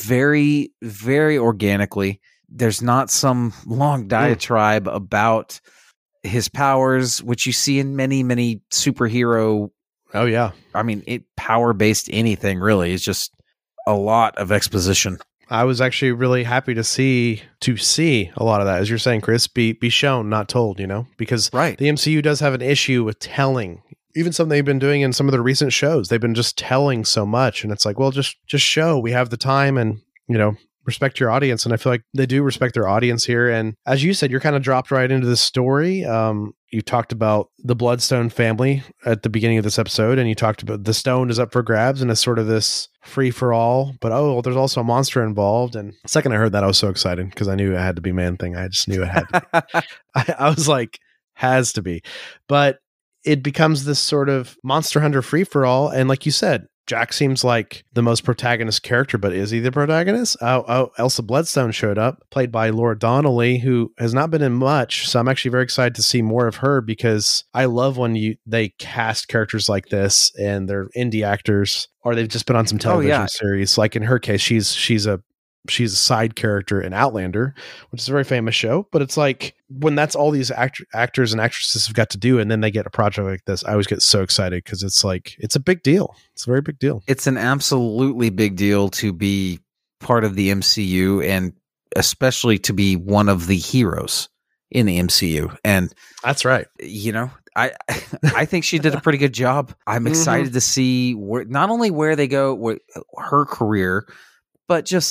Speaker 5: very, very organically. There's not some long diatribe mm. about his powers, which you see in many, many superhero.
Speaker 4: Oh yeah.
Speaker 5: I mean, it power based anything really is just a lot of exposition.
Speaker 4: I was actually really happy to see to see a lot of that, as you're saying, Chris, be be shown, not told, you know, because
Speaker 5: right.
Speaker 4: the M C U does have an issue with telling. Even something they've been doing in some of the recent shows, they've been just telling so much, and it's like, well, just just show. We have the time, and you know, respect your audience. And I feel like they do respect their audience here. And as you said, you're kind of dropped right into the story. Um, you talked about the Bloodstone family at the beginning of this episode, and you talked about the stone is up for grabs, and it's sort of this free for all. But oh, there's also a monster involved. And the second I heard that, I was so excited because I knew it had to be Man Thing. I just knew it had to be. I, I was like, has to be. But it becomes this sort of monster hunter free for all. And like you said, Jack seems like the most protagonist character, but is he the protagonist? Oh, oh, Elsa Bloodstone showed up, played by Laura Donnelly, who has not been in much. So I'm actually very excited to see more of her, because I love when you they cast characters like this and they're indie actors, or they've just been on some television
Speaker 5: oh, yeah.
Speaker 4: series. Like in her case, she's she's a she's a side character in Outlander, which is a very famous show. But it's like when that's all these act- actors and actresses have got to do, and then they get a project like this, I always get so excited, because it's like, it's a big deal. It's a very big deal.
Speaker 5: It's an absolutely big deal to be part of the M C U, and especially to be one of the heroes in the M C U. And
Speaker 4: that's right.
Speaker 5: You know, I I think she did a pretty good job. I'm excited mm-hmm. to see where, not only where they go with her career, but just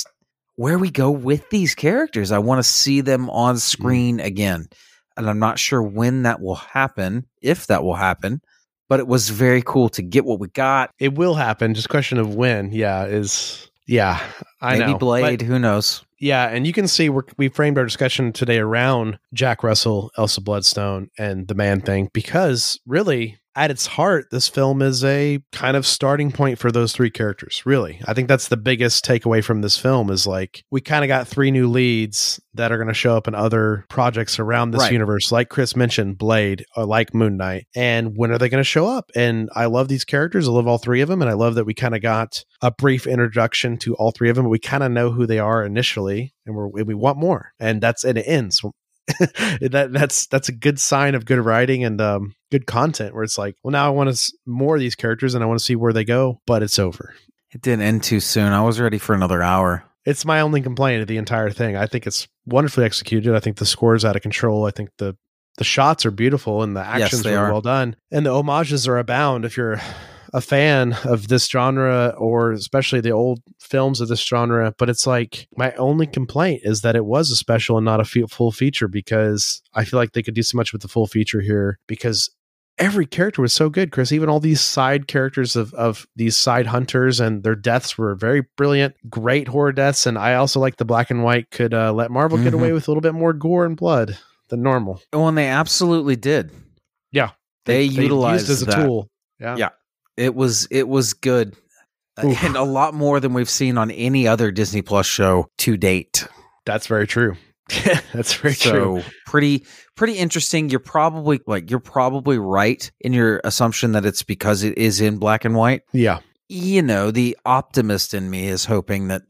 Speaker 5: where we go with these characters. I want to see them on screen mm. again. And I'm not sure when that will happen, if that will happen, but it was very cool to get what we got.
Speaker 4: It will happen. Just question of when. Yeah, is yeah. I
Speaker 5: Maybe
Speaker 4: know.
Speaker 5: Blade.
Speaker 4: But,
Speaker 5: who knows?
Speaker 4: Yeah, and you can see we're, we framed our discussion today around Jack Russell, Elsa Bloodstone, and the Man Thing because really, at its heart, this film is a kind of starting point for those three characters, really. I think that's the biggest takeaway from this film is like, we kind of got three new leads that are going to show up in other projects around this
Speaker 5: right.
Speaker 4: universe, like Chris mentioned, Blade, or like Moon Knight. And when are they going to show up? And I love these characters. I love all three of them. And I love that we kind of got a brief introduction to all three of them. But we kind of know who they are initially, and we're, we want more. And that's, and it ends. that that's that's a good sign of good writing and um, good content where it's like, well, now I want to s- more of these characters and I want to see where they go, but it's over.
Speaker 5: It didn't end too soon. I was ready for another hour.
Speaker 4: It's my only complaint of the entire thing. I think it's wonderfully executed. I think the score is out of control. I think the the shots are beautiful and the actions
Speaker 5: yes,
Speaker 4: are,
Speaker 5: are
Speaker 4: well done. And the homages are abound. If you're a fan of this genre or especially the old films of this genre, but it's like my only complaint is that it was a special and not a f- full feature because I feel like they could do so much with the full feature here because every character was so good, Chris. Even all these side characters of, of these side hunters and their deaths were very brilliant, great horror deaths. And I also like the black and white could uh, let Marvel mm-hmm. get away with a little bit more gore and blood than normal.
Speaker 5: Oh, and they absolutely did.
Speaker 4: Yeah.
Speaker 5: They,
Speaker 4: they
Speaker 5: utilized
Speaker 4: used as a
Speaker 5: that.
Speaker 4: tool. Yeah.
Speaker 5: Yeah. It was it was good, Oof. and a lot more than we've seen on any other Disney Plus show to date.
Speaker 4: That's very true. That's very
Speaker 5: so,
Speaker 4: true.
Speaker 5: So pretty pretty interesting. You're probably like you're probably right in your assumption that it's because it is in black and white.
Speaker 4: Yeah.
Speaker 5: You know, the optimist in me is hoping that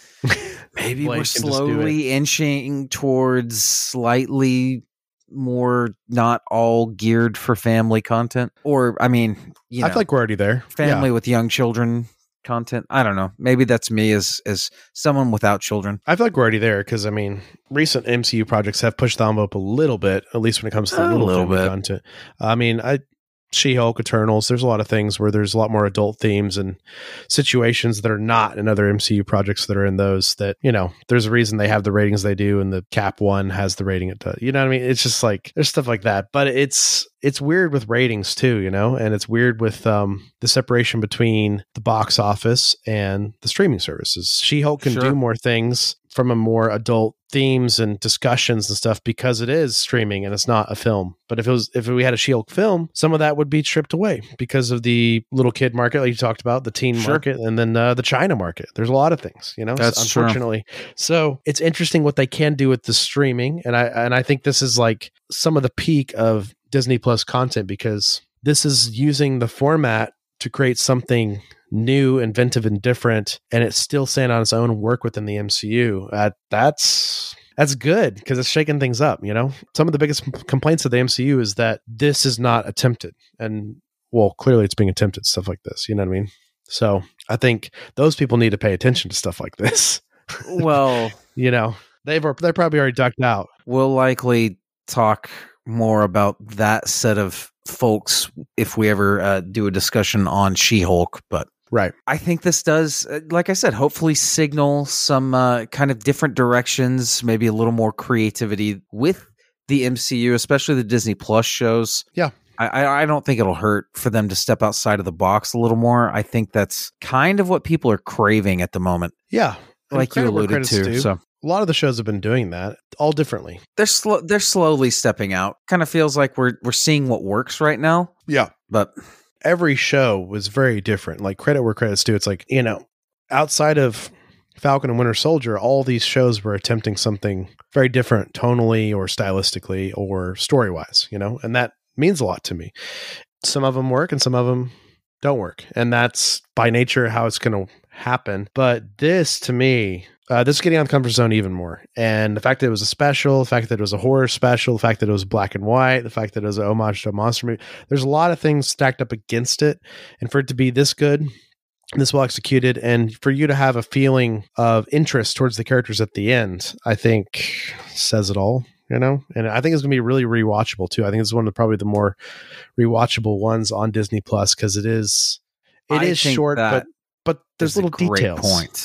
Speaker 5: maybe we're slowly inching towards slightly more not all geared for family content, or I mean, you know,
Speaker 4: I feel like we're already there.
Speaker 5: Family
Speaker 4: yeah.
Speaker 5: with young children content. I don't know. Maybe that's me as as someone without children.
Speaker 4: I feel like we're already there because I mean, recent M C U projects have pushed the envelope a little bit, at least when it comes to
Speaker 5: a
Speaker 4: little,
Speaker 5: little
Speaker 4: family
Speaker 5: bit
Speaker 4: content. I mean, I. She-Hulk, Eternals, there's a lot of things where there's a lot more adult themes and situations that are not in other M C U projects that are in those that, you know, there's a reason they have the ratings they do and the Cap one has the rating it does. You know what I mean? It's just like, there's stuff like that. But it's it's weird with ratings too, you know, and it's weird with um, the separation between the box office and the streaming services. She-Hulk can
Speaker 5: sure.
Speaker 4: do more things from a more adult themes and discussions and stuff because it is streaming and it's not a film. But if it was, if we had a She-Hulk film, some of that would be stripped away because of the little kid market, like you talked about, the teen
Speaker 5: sure.
Speaker 4: market, and then uh, the China market. There's a lot of things, you know.
Speaker 5: That's
Speaker 4: unfortunately. True. So it's interesting what they can do with the streaming, and I and I think this is like some of the peak of Disney Plus content because this is using the format to create something new, inventive, and different, and it's still staying on its own and work within the M C U. Uh, that's that's good because it's shaking things up. You know, some of the biggest complaints of the M C U is that this is not attempted, and well, clearly it's being attempted. Stuff like this, you know what I mean? So I think those people need to pay attention to stuff like this.
Speaker 5: Well,
Speaker 4: you know, they've they're probably already ducked out.
Speaker 5: We'll likely talk more about that set of folks if we ever uh, do a discussion on She-Hulk, but
Speaker 4: right.
Speaker 5: I think this does, like I said, hopefully signal some uh, kind of different directions, maybe a little more creativity with the M C U, especially the Disney Plus shows.
Speaker 4: Yeah.
Speaker 5: I, I don't think it'll hurt for them to step outside of the box a little more. I think that's kind of what people are craving at the moment.
Speaker 4: Yeah.
Speaker 5: Like you alluded to.
Speaker 4: Do.
Speaker 5: So
Speaker 4: a lot of the shows have been doing that, all differently.
Speaker 5: They're slow. They're slowly stepping out. Kind of feels like we're we're seeing what works right now.
Speaker 4: Yeah,
Speaker 5: but
Speaker 4: every show was very different. Like credit where credit's due. It's like, you know, outside of Falcon and Winter Soldier, all these shows were attempting something very different, tonally or stylistically or story wise. You know, and that means a lot to me. Some of them work, and some of them don't work, and that's by nature how it's going to happen. But this, to me. Uh, this is getting out of the comfort zone even more. And the fact that it was a special, the fact that it was a horror special, the fact that it was black and white, the fact that it was an homage to a monster movie, there's a lot of things stacked up against it. And for it to be this good, this well executed, and for you to have a feeling of interest towards the characters at the end, I think says it all, you know? And I think it's going to be really rewatchable too. I think it's one of the, probably the more rewatchable ones on Disney Plus because it is, it
Speaker 5: I
Speaker 4: is short, but, but there's little
Speaker 5: great
Speaker 4: details.
Speaker 5: Point.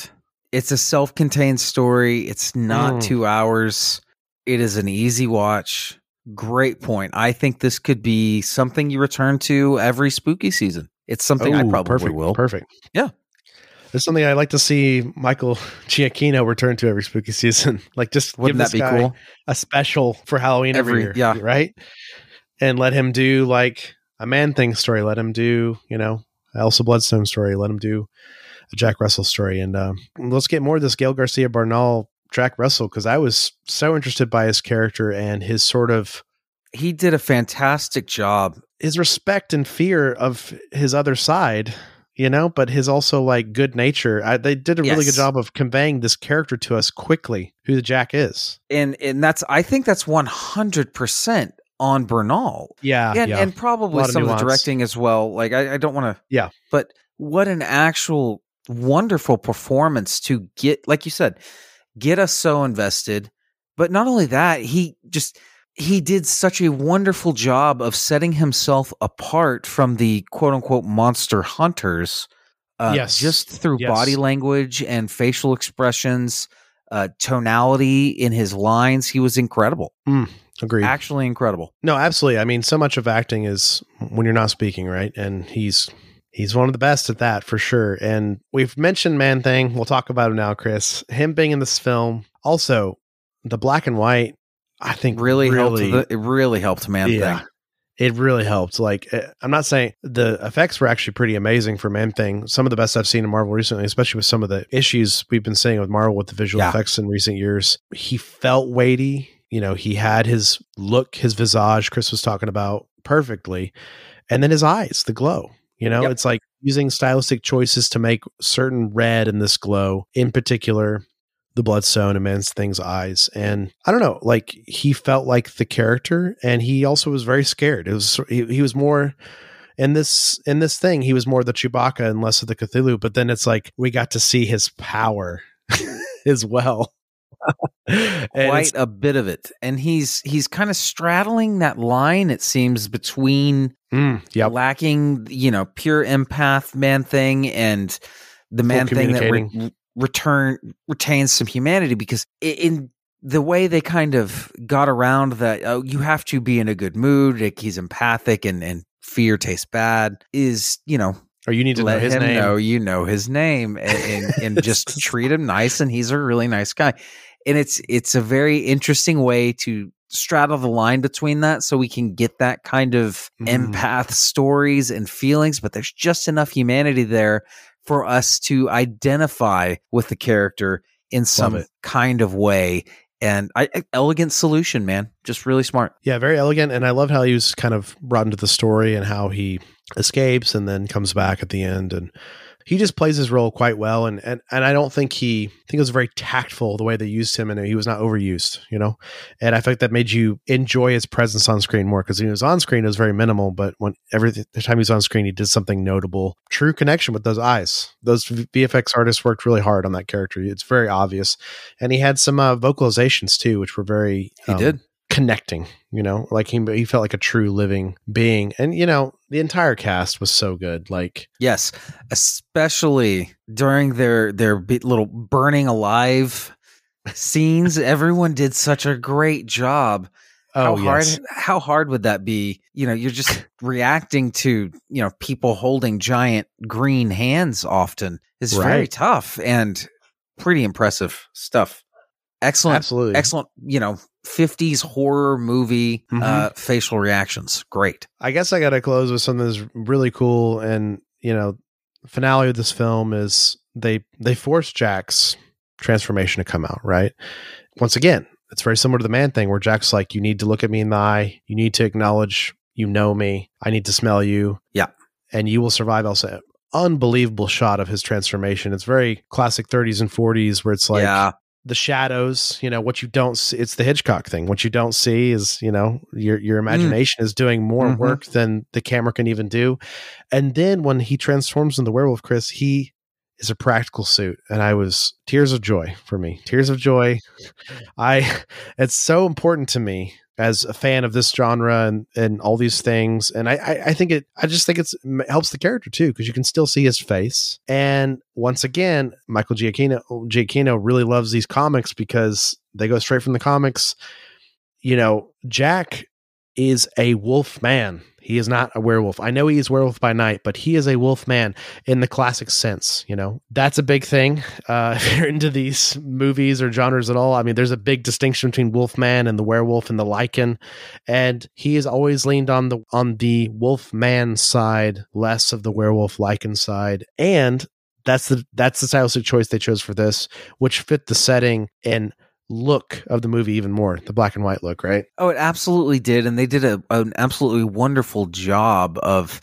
Speaker 5: It's a self-contained story. It's not
Speaker 4: Mm.
Speaker 5: two hours. It is an easy watch. Great point. I think this could be something you return to every spooky season. It's something I
Speaker 4: Ooh,
Speaker 5: probably
Speaker 4: perfect,
Speaker 5: will.
Speaker 4: Perfect.
Speaker 5: Yeah.
Speaker 4: It's something I'd like to see Michael Giacchino return to every spooky season. Like, just
Speaker 5: Wouldn't
Speaker 4: give
Speaker 5: that
Speaker 4: this
Speaker 5: be
Speaker 4: guy
Speaker 5: cool?
Speaker 4: a special for Halloween every,
Speaker 5: Every-
Speaker 4: year.
Speaker 5: yeah.
Speaker 4: Right? And let him do like a Man-Thing story. Let him do, you know, Elsa Bloodstone story. Let him do a Jack Russell story. And um, let's get more of this Gail Garcia Bernal Jack Russell, because I was so interested by his character and his sort of
Speaker 5: He did a fantastic job.
Speaker 4: his respect and fear of his other side, you know, but his also like good nature. I, they did a really
Speaker 5: Yes.
Speaker 4: good job of conveying this character to us quickly, who the Jack is.
Speaker 5: And and that's I think that's one hundred percent on Bernal.
Speaker 4: Yeah.
Speaker 5: and,
Speaker 4: yeah.
Speaker 5: and
Speaker 4: A
Speaker 5: probably
Speaker 4: lot of
Speaker 5: some of the
Speaker 4: nuance.
Speaker 5: directing as well. Like I, I don't want to,
Speaker 4: Yeah.
Speaker 5: but what an actual wonderful performance to get, like you said, get us so invested. But not only that, he just he did such a wonderful job of setting himself apart from the quote unquote monster hunters. Uh,
Speaker 4: Yes.
Speaker 5: just through
Speaker 4: Yes.
Speaker 5: body language and facial expressions, uh, tonality in his lines, he was incredible.
Speaker 4: Agreed.
Speaker 5: Actually incredible.
Speaker 4: No, absolutely. I mean, so much of acting is when you're not speaking, right? And he's he's one of the best at that for sure. And we've mentioned Man-Thing. We'll talk about him now, Chris. Him being in this film, also the black and white, I think
Speaker 5: Really,
Speaker 4: really
Speaker 5: helped. The, it really helped Man
Speaker 4: yeah,
Speaker 5: Thing.
Speaker 4: it really helped. Like, uh, I'm not saying the effects were actually pretty amazing for Man-Thing. Some of the best I've seen in Marvel recently, especially with some of the issues we've been seeing with Marvel with the visual
Speaker 5: Yeah.
Speaker 4: effects in recent years. He felt weighty. You know, he had his look, his visage, Chris was talking about perfectly. And then his eyes, the glow. You know,
Speaker 5: Yep.
Speaker 4: it's like using stylistic choices to make certain red in this glow, in particular, the Bloodstone and Man-Thing's eyes. And I don't know, like he felt like the character, and he also was very scared. It was he, he was more in this in this thing, he was more the Chewbacca and less of the Cthulhu, but then it's like we got to see his power as well. And
Speaker 5: Quite
Speaker 4: it's-
Speaker 5: a bit of it. And he's he's kind of straddling that line, it seems, between
Speaker 4: mm, yep.
Speaker 5: lacking, you know, pure empath Man Thing and the Man Thing that re-
Speaker 4: communicating.
Speaker 5: return retains some humanity, because i- in the way they kind of got around that, oh, you have to be in a good mood, like he's empathic and, and fear tastes bad, is, you know,
Speaker 4: Or you need to
Speaker 5: let
Speaker 4: know his
Speaker 5: him
Speaker 4: name.
Speaker 5: know you know his name and, and, and just treat him nice, and he's a really nice guy. And it's it's a very interesting way to straddle the line between that, so we can get that kind of
Speaker 4: Mm.
Speaker 5: empath stories and feelings, but there's just enough humanity there for us to identify with the character in some
Speaker 4: it.
Speaker 5: kind of way. And I, elegant solution, man. Just really smart.
Speaker 4: Yeah, very elegant. And I love how he was kind of brought into the story and how he escapes and then comes back at the end. And he just plays his role quite well. And and, and I don't think he, I think it was very tactful the way they used him, and he was not overused, you know? And I think that made you enjoy his presence on screen more, because when he was on screen, it was very minimal. But when every the time he was on screen, he did something notable. True connection with those eyes. Those V F X artists worked really hard on that character. It's very obvious. And he had some uh, vocalizations too, which were very
Speaker 5: He
Speaker 4: um,
Speaker 5: did.
Speaker 4: connecting, you know, like he, he felt like a true living being. And, you know, the entire cast was so good. Like,
Speaker 5: Yes, especially during their their bit- little burning alive scenes. Everyone did such a great job. How
Speaker 4: oh,
Speaker 5: hard
Speaker 4: yes.
Speaker 5: how hard would that be? You know, you're just reacting to, you know, people holding giant green hands often is very
Speaker 4: Right.
Speaker 5: tough and pretty impressive stuff. Excellent.
Speaker 4: Absolutely.
Speaker 5: Excellent, you know, fifties horror movie
Speaker 4: Mhm.
Speaker 5: uh facial reactions. Great.
Speaker 4: I guess I got to close with something that's really cool. And, you know, finale of this film is they, they force Jack's transformation to come out, right? Once again, it's very similar to the Man-Thing, where Jack's like, you need to look at me in the eye. You need to acknowledge, you know me. I need to smell you.
Speaker 5: Yeah.
Speaker 4: And you will survive. I'll say, unbelievable shot of his transformation. It's very classic thirties and forties, where it's like,
Speaker 5: yeah.
Speaker 4: the shadows, you know, what you don't see, it's the Hitchcock thing. What you don't see is, you know, your your imagination is doing more
Speaker 5: Mhm.
Speaker 4: work than the camera can even do. And then when he transforms into the werewolf, Chris, he is a practical suit. And I was tears of joy for me. Tears of joy. I it's so important to me as a fan of this genre and, and all these things. And I, I, I think it, I just think it's, it helps the character too, because you can still see his face. And once again, Michael Giacchino, Giacchino really loves these comics because they go straight from the comics. You know, Jack is a wolf man. He is not a werewolf. I know he is werewolf by night, but he is a wolf man in the classic sense. You know, that's a big thing. Uh, if you're into these movies or genres at all, I mean, there's a big distinction between wolfman and the werewolf and the lichen. And he has always leaned on the, on the wolf man side, less of the werewolf lichen side. And that's the, that's the stylistic choice they chose for this, which fit the setting and look of the movie even more, the black and white look, right?
Speaker 5: Oh, it absolutely did. And they did a, an absolutely wonderful job of,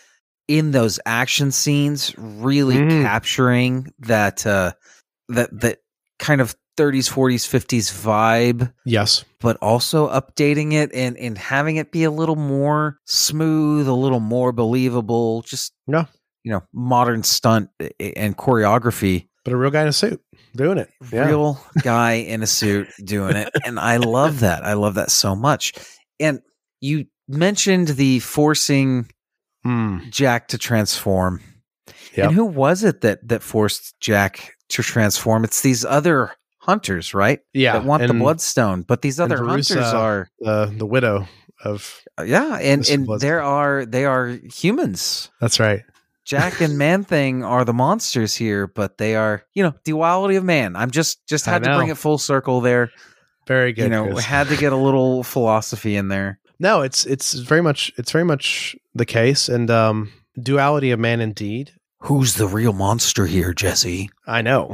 Speaker 5: in those action scenes, really mm. capturing that, uh, that, that kind of thirties, forties, fifties vibe.
Speaker 4: Yes.
Speaker 5: But also updating it and, and having it be a little more smooth, a little more believable, just,
Speaker 4: yeah.
Speaker 5: you know, modern stunt and choreography.
Speaker 4: But a real guy in a suit doing it. Yeah.
Speaker 5: Real guy in a suit doing it. And I love that. I love that so much. And you mentioned the forcing
Speaker 4: mm.
Speaker 5: Jack to transform.
Speaker 4: Yep.
Speaker 5: And who was it that, that forced Jack to transform? It's these other hunters, right?
Speaker 4: Yeah.
Speaker 5: That want
Speaker 4: and,
Speaker 5: the Bloodstone. But these other
Speaker 4: Verussa,
Speaker 5: hunters are
Speaker 4: uh, the widow of.
Speaker 5: Yeah. And, and there are, they are humans.
Speaker 4: That's right.
Speaker 5: Jack and Man-Thing are the monsters here, but they are, you know, duality of man. I'm just, just had to bring it full circle there.
Speaker 4: Very good.
Speaker 5: You know,
Speaker 4: Chris.
Speaker 5: had to get a little philosophy in there.
Speaker 4: No, it's, it's very much, it's very much the case. And, um, duality of man indeed.
Speaker 5: Who's the real monster here, Jesse?
Speaker 4: I know.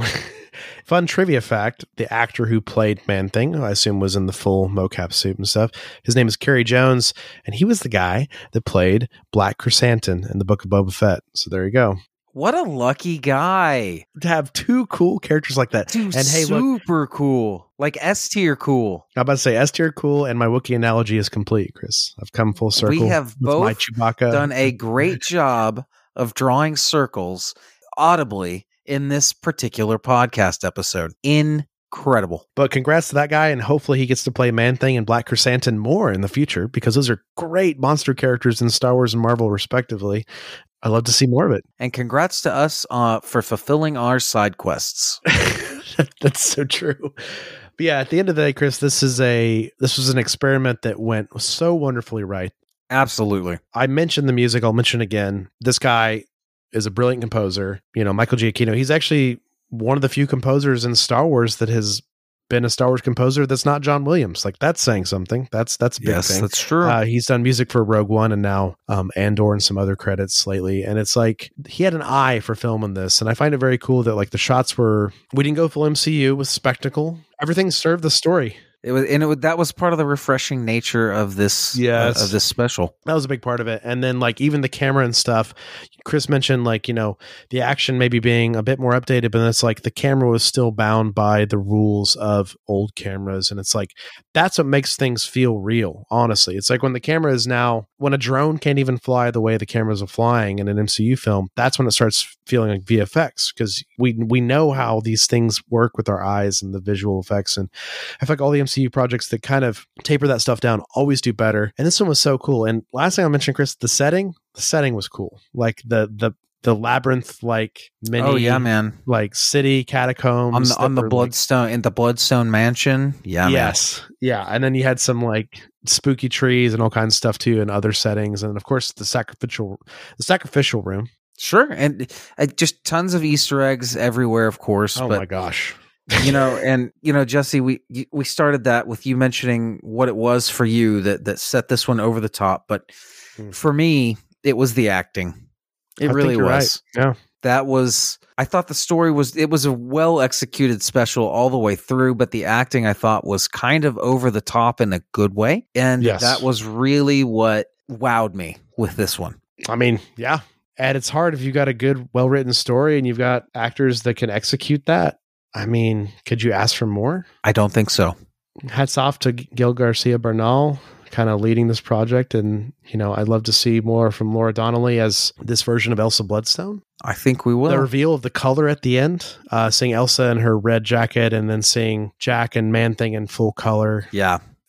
Speaker 4: Fun trivia fact, the actor who played Man-Thing, who I assume was in the full mocap suit and stuff, his name is Kerry Jones, and he was the guy that played Black Chrysanthemum in the Book of Boba Fett. So there you go.
Speaker 5: What a lucky guy.
Speaker 4: To have two cool characters like that.
Speaker 5: Dude,
Speaker 4: and hey,
Speaker 5: super
Speaker 4: look,
Speaker 5: cool. Like S-tier cool.
Speaker 4: I'm about to say S-tier cool, and my Wookiee analogy is complete, Chris. I've come full circle.
Speaker 5: We have
Speaker 4: with
Speaker 5: both
Speaker 4: my Chewbacca.
Speaker 5: done a great job of drawing circles audibly in this particular podcast episode. Incredible.
Speaker 4: But congrats to that guy, and hopefully he gets to play Man-Thing and Black Chrysanthemum more in the future, because those are great monster characters in Star Wars and Marvel, respectively. I'd love to see more of it.
Speaker 5: And congrats to us uh, for fulfilling our side quests.
Speaker 4: That's so true. But yeah, at the end of the day, Chris, this is a this was an experiment that went so wonderfully right.
Speaker 5: Absolutely.
Speaker 4: I mentioned the music. I'll mention again. This guy is a brilliant composer. You know, Michael Giacchino. He's actually one of the few composers in Star Wars that has been a Star Wars composer that's not John Williams. Like, that's saying something. That's that's a big
Speaker 5: yes,
Speaker 4: thing.
Speaker 5: That's true.
Speaker 4: Uh, he's done music for Rogue One and now um, Andor and some other credits lately. And it's like he had an eye for filming this, and I find it very cool that like the shots were. We didn't go full M C U with spectacle. Everything served the story.
Speaker 5: It was, and it was, that was part of the refreshing nature of this,
Speaker 4: yes.
Speaker 5: uh, of this special.
Speaker 4: That was a big part of it. And then like even the camera and stuff, Chris mentioned like, you know, the action maybe being a bit more updated, but it's like the camera was still bound by the rules of old cameras. And it's like, that's what makes things feel real. Honestly, it's like when the camera is now, when a drone can't even fly the way the cameras are flying in an M C U film, that's when it starts feeling like V F X, because we, we know how these things work with our eyes and the visual effects. And I feel like all the M C U projects that kind of taper that stuff down always do better. And this one was so cool. And last thing I mentioned, Chris, the setting, the setting was cool. Like the, the, the labyrinth, like mini,
Speaker 5: oh yeah, man,
Speaker 4: like city catacombs
Speaker 5: on the, on the Bloodstone, like, in the Bloodstone Mansion. Yeah.
Speaker 4: Yes. Man. Yeah. And then you had some like spooky trees and all kinds of stuff too in other settings. And of course the sacrificial, the sacrificial room.
Speaker 5: Sure. And uh, just tons of Easter eggs everywhere, of course.
Speaker 4: Oh
Speaker 5: but,
Speaker 4: my gosh.
Speaker 5: you know, and you know, Jesse, we we started that with you mentioning what it was for you that that set this one over the top. But mm. for me, it was the acting. It
Speaker 4: I
Speaker 5: really was.
Speaker 4: Right. Yeah.
Speaker 5: That was, I thought the story was, it was a well executed special all the way through, but the acting I thought was kind of over the top in a good way. And
Speaker 4: yes.
Speaker 5: that was really what wowed me with this one.
Speaker 4: I mean, yeah. At its heart, if you've got a good, well written story and you've got actors that can execute that, I mean, could you ask for more?
Speaker 5: I don't think so.
Speaker 4: Hats off to Gil Garcia Bernal, kind of leading this project. And, you know, I'd love to see more from Laura Donnelly as this version of Elsa Bloodstone.
Speaker 5: I think we will.
Speaker 4: The reveal of the color at the end, uh, seeing Elsa in her red jacket and then seeing Jack and Man-Thing in full color.
Speaker 5: Yeah.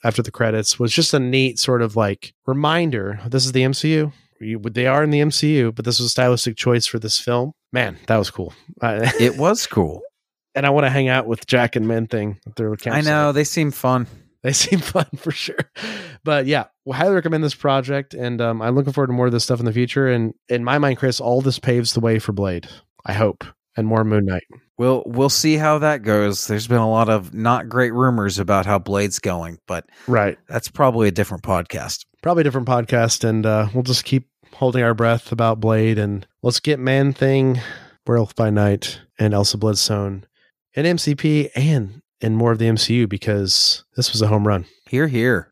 Speaker 4: after the credits was just a neat sort of like reminder. This is the M C U. You, they are in the M C U, but this was a stylistic choice for this film. Man, that was cool. Uh,
Speaker 5: It was cool.
Speaker 4: And I want to hang out with Jack and Men thing.
Speaker 5: I know. They seem fun.
Speaker 4: They seem fun for sure. But yeah, we'll highly recommend this project. And um, I'm looking forward to more of this stuff in the future. And in my mind, Chris, all this paves the way for Blade, I hope, and more Moon Knight.
Speaker 5: We'll, we'll see how that goes. There's been a lot of not great rumors about how Blade's going, but
Speaker 4: right,
Speaker 5: that's probably a different podcast.
Speaker 4: Probably a different podcast. And uh, we'll just keep holding our breath about Blade. And let's get Man-Thing, Werewolf by Night, and Elsa Bloodstone and M C P and and more of the M C U, because this was a home run.
Speaker 5: Hear, hear.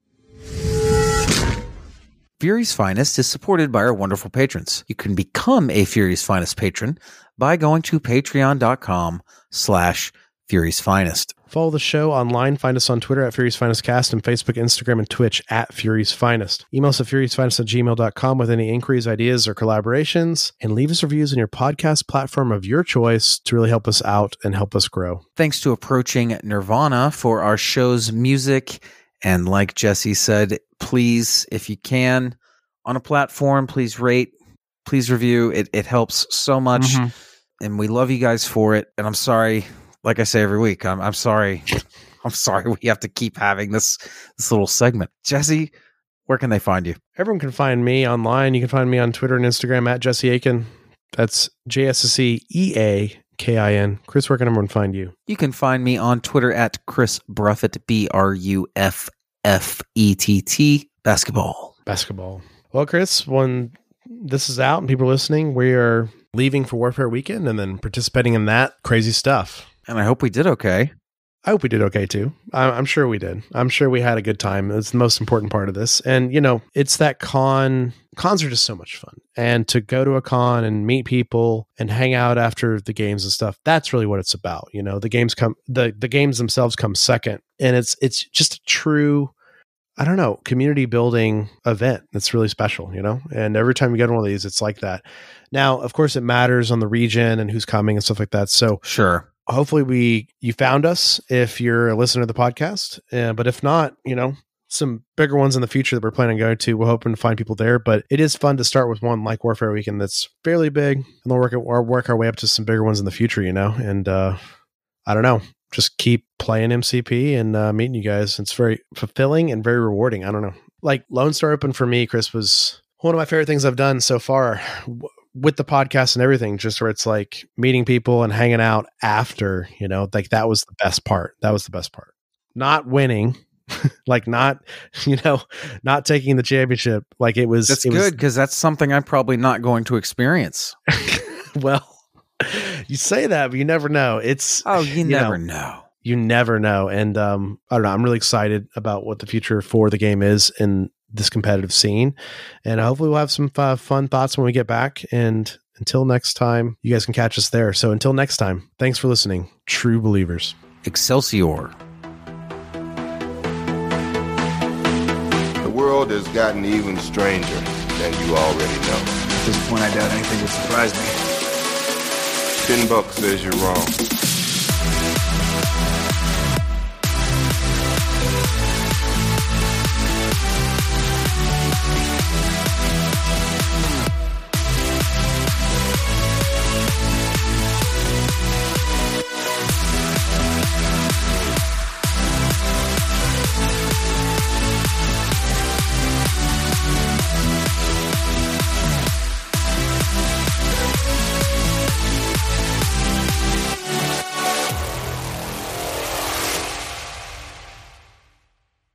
Speaker 5: Fury's Finest is supported by our wonderful patrons. You can become a Fury's Finest patron by going to patreon.com slash Fury's Finest.
Speaker 4: Follow the show online. Find us on Twitter at Fury's Finest Cast and Facebook, Instagram, and Twitch at Fury's Finest. Email us at furiousfinest at gmail dot com with any inquiries, ideas, or collaborations. And leave us reviews on your podcast platform of your choice to really help us out and help us grow.
Speaker 5: Thanks to Approaching Nirvana for our show's music. And like Jesse said, please, if you can, on a platform, please rate, please review. It, it helps so much. Mm-hmm. And we love you guys for it. And I'm sorry. Like I say every week, I'm I'm sorry. I'm sorry we have to keep having this this little segment. Jesse, where can they find you?
Speaker 4: Everyone can find me online. You can find me on Twitter and Instagram at Jesse Aiken. That's J S S E E A K I N. Chris, where can everyone find you?
Speaker 5: You can find me on Twitter at Chris Bruffett, B R U F F E T T, basketball.
Speaker 4: Basketball. Well, Chris, when this is out and people are listening, we are leaving for Warfare Weekend and then participating in that crazy stuff.
Speaker 5: And I hope we did okay.
Speaker 4: I hope we did okay too. I'm sure we did. I'm sure we had a good time. It's the most important part of this. And, you know, it's that con. Cons are just so much fun. And to go to a con and meet people and hang out after the games and stuff, that's really what it's about. You know, the games come, the, the games themselves come second. And it's, it's just a true, I don't know, community building event that's really special, you know? And every time you get one of these, it's like that. Now, of course, it matters on the region and who's coming and stuff like that. So
Speaker 5: sure.
Speaker 4: Hopefully we you found us if you're a listener to the podcast. Uh, but if not, you know, some bigger ones in the future that we're planning to go to, we're hoping to find people there. But it is fun to start with one like Warfare Weekend that's fairly big, and then work or work our way up to some bigger ones in the future, you know. And uh, I don't know, just keep playing M C P and uh, meeting you guys. It's very fulfilling and very rewarding. I don't know, like Lone Star Open for me, Chris, was one of my favorite things I've done so far. With the podcast and everything, just where it's like meeting people and hanging out after, you know, like that was the best part. That was the best part. Not winning, like not, you know, not taking the championship. Like it was.
Speaker 5: That's
Speaker 4: it
Speaker 5: good because that's something I'm probably not going to experience.
Speaker 4: Well, you say that, but you never know. It's
Speaker 5: oh, you, you never
Speaker 4: know,
Speaker 5: know.
Speaker 4: You never know. And um, I don't know. I'm really excited about what the future for the game is in this competitive scene, and hopefully we'll have some uh, fun thoughts when we get back. And until next time, you guys can catch us there. So until next time, thanks for listening, true believers.
Speaker 5: Excelsior.
Speaker 2: The world has gotten even stranger than you already know.
Speaker 3: At this point, I doubt anything would surprise me.
Speaker 2: Ten bucks says you're wrong.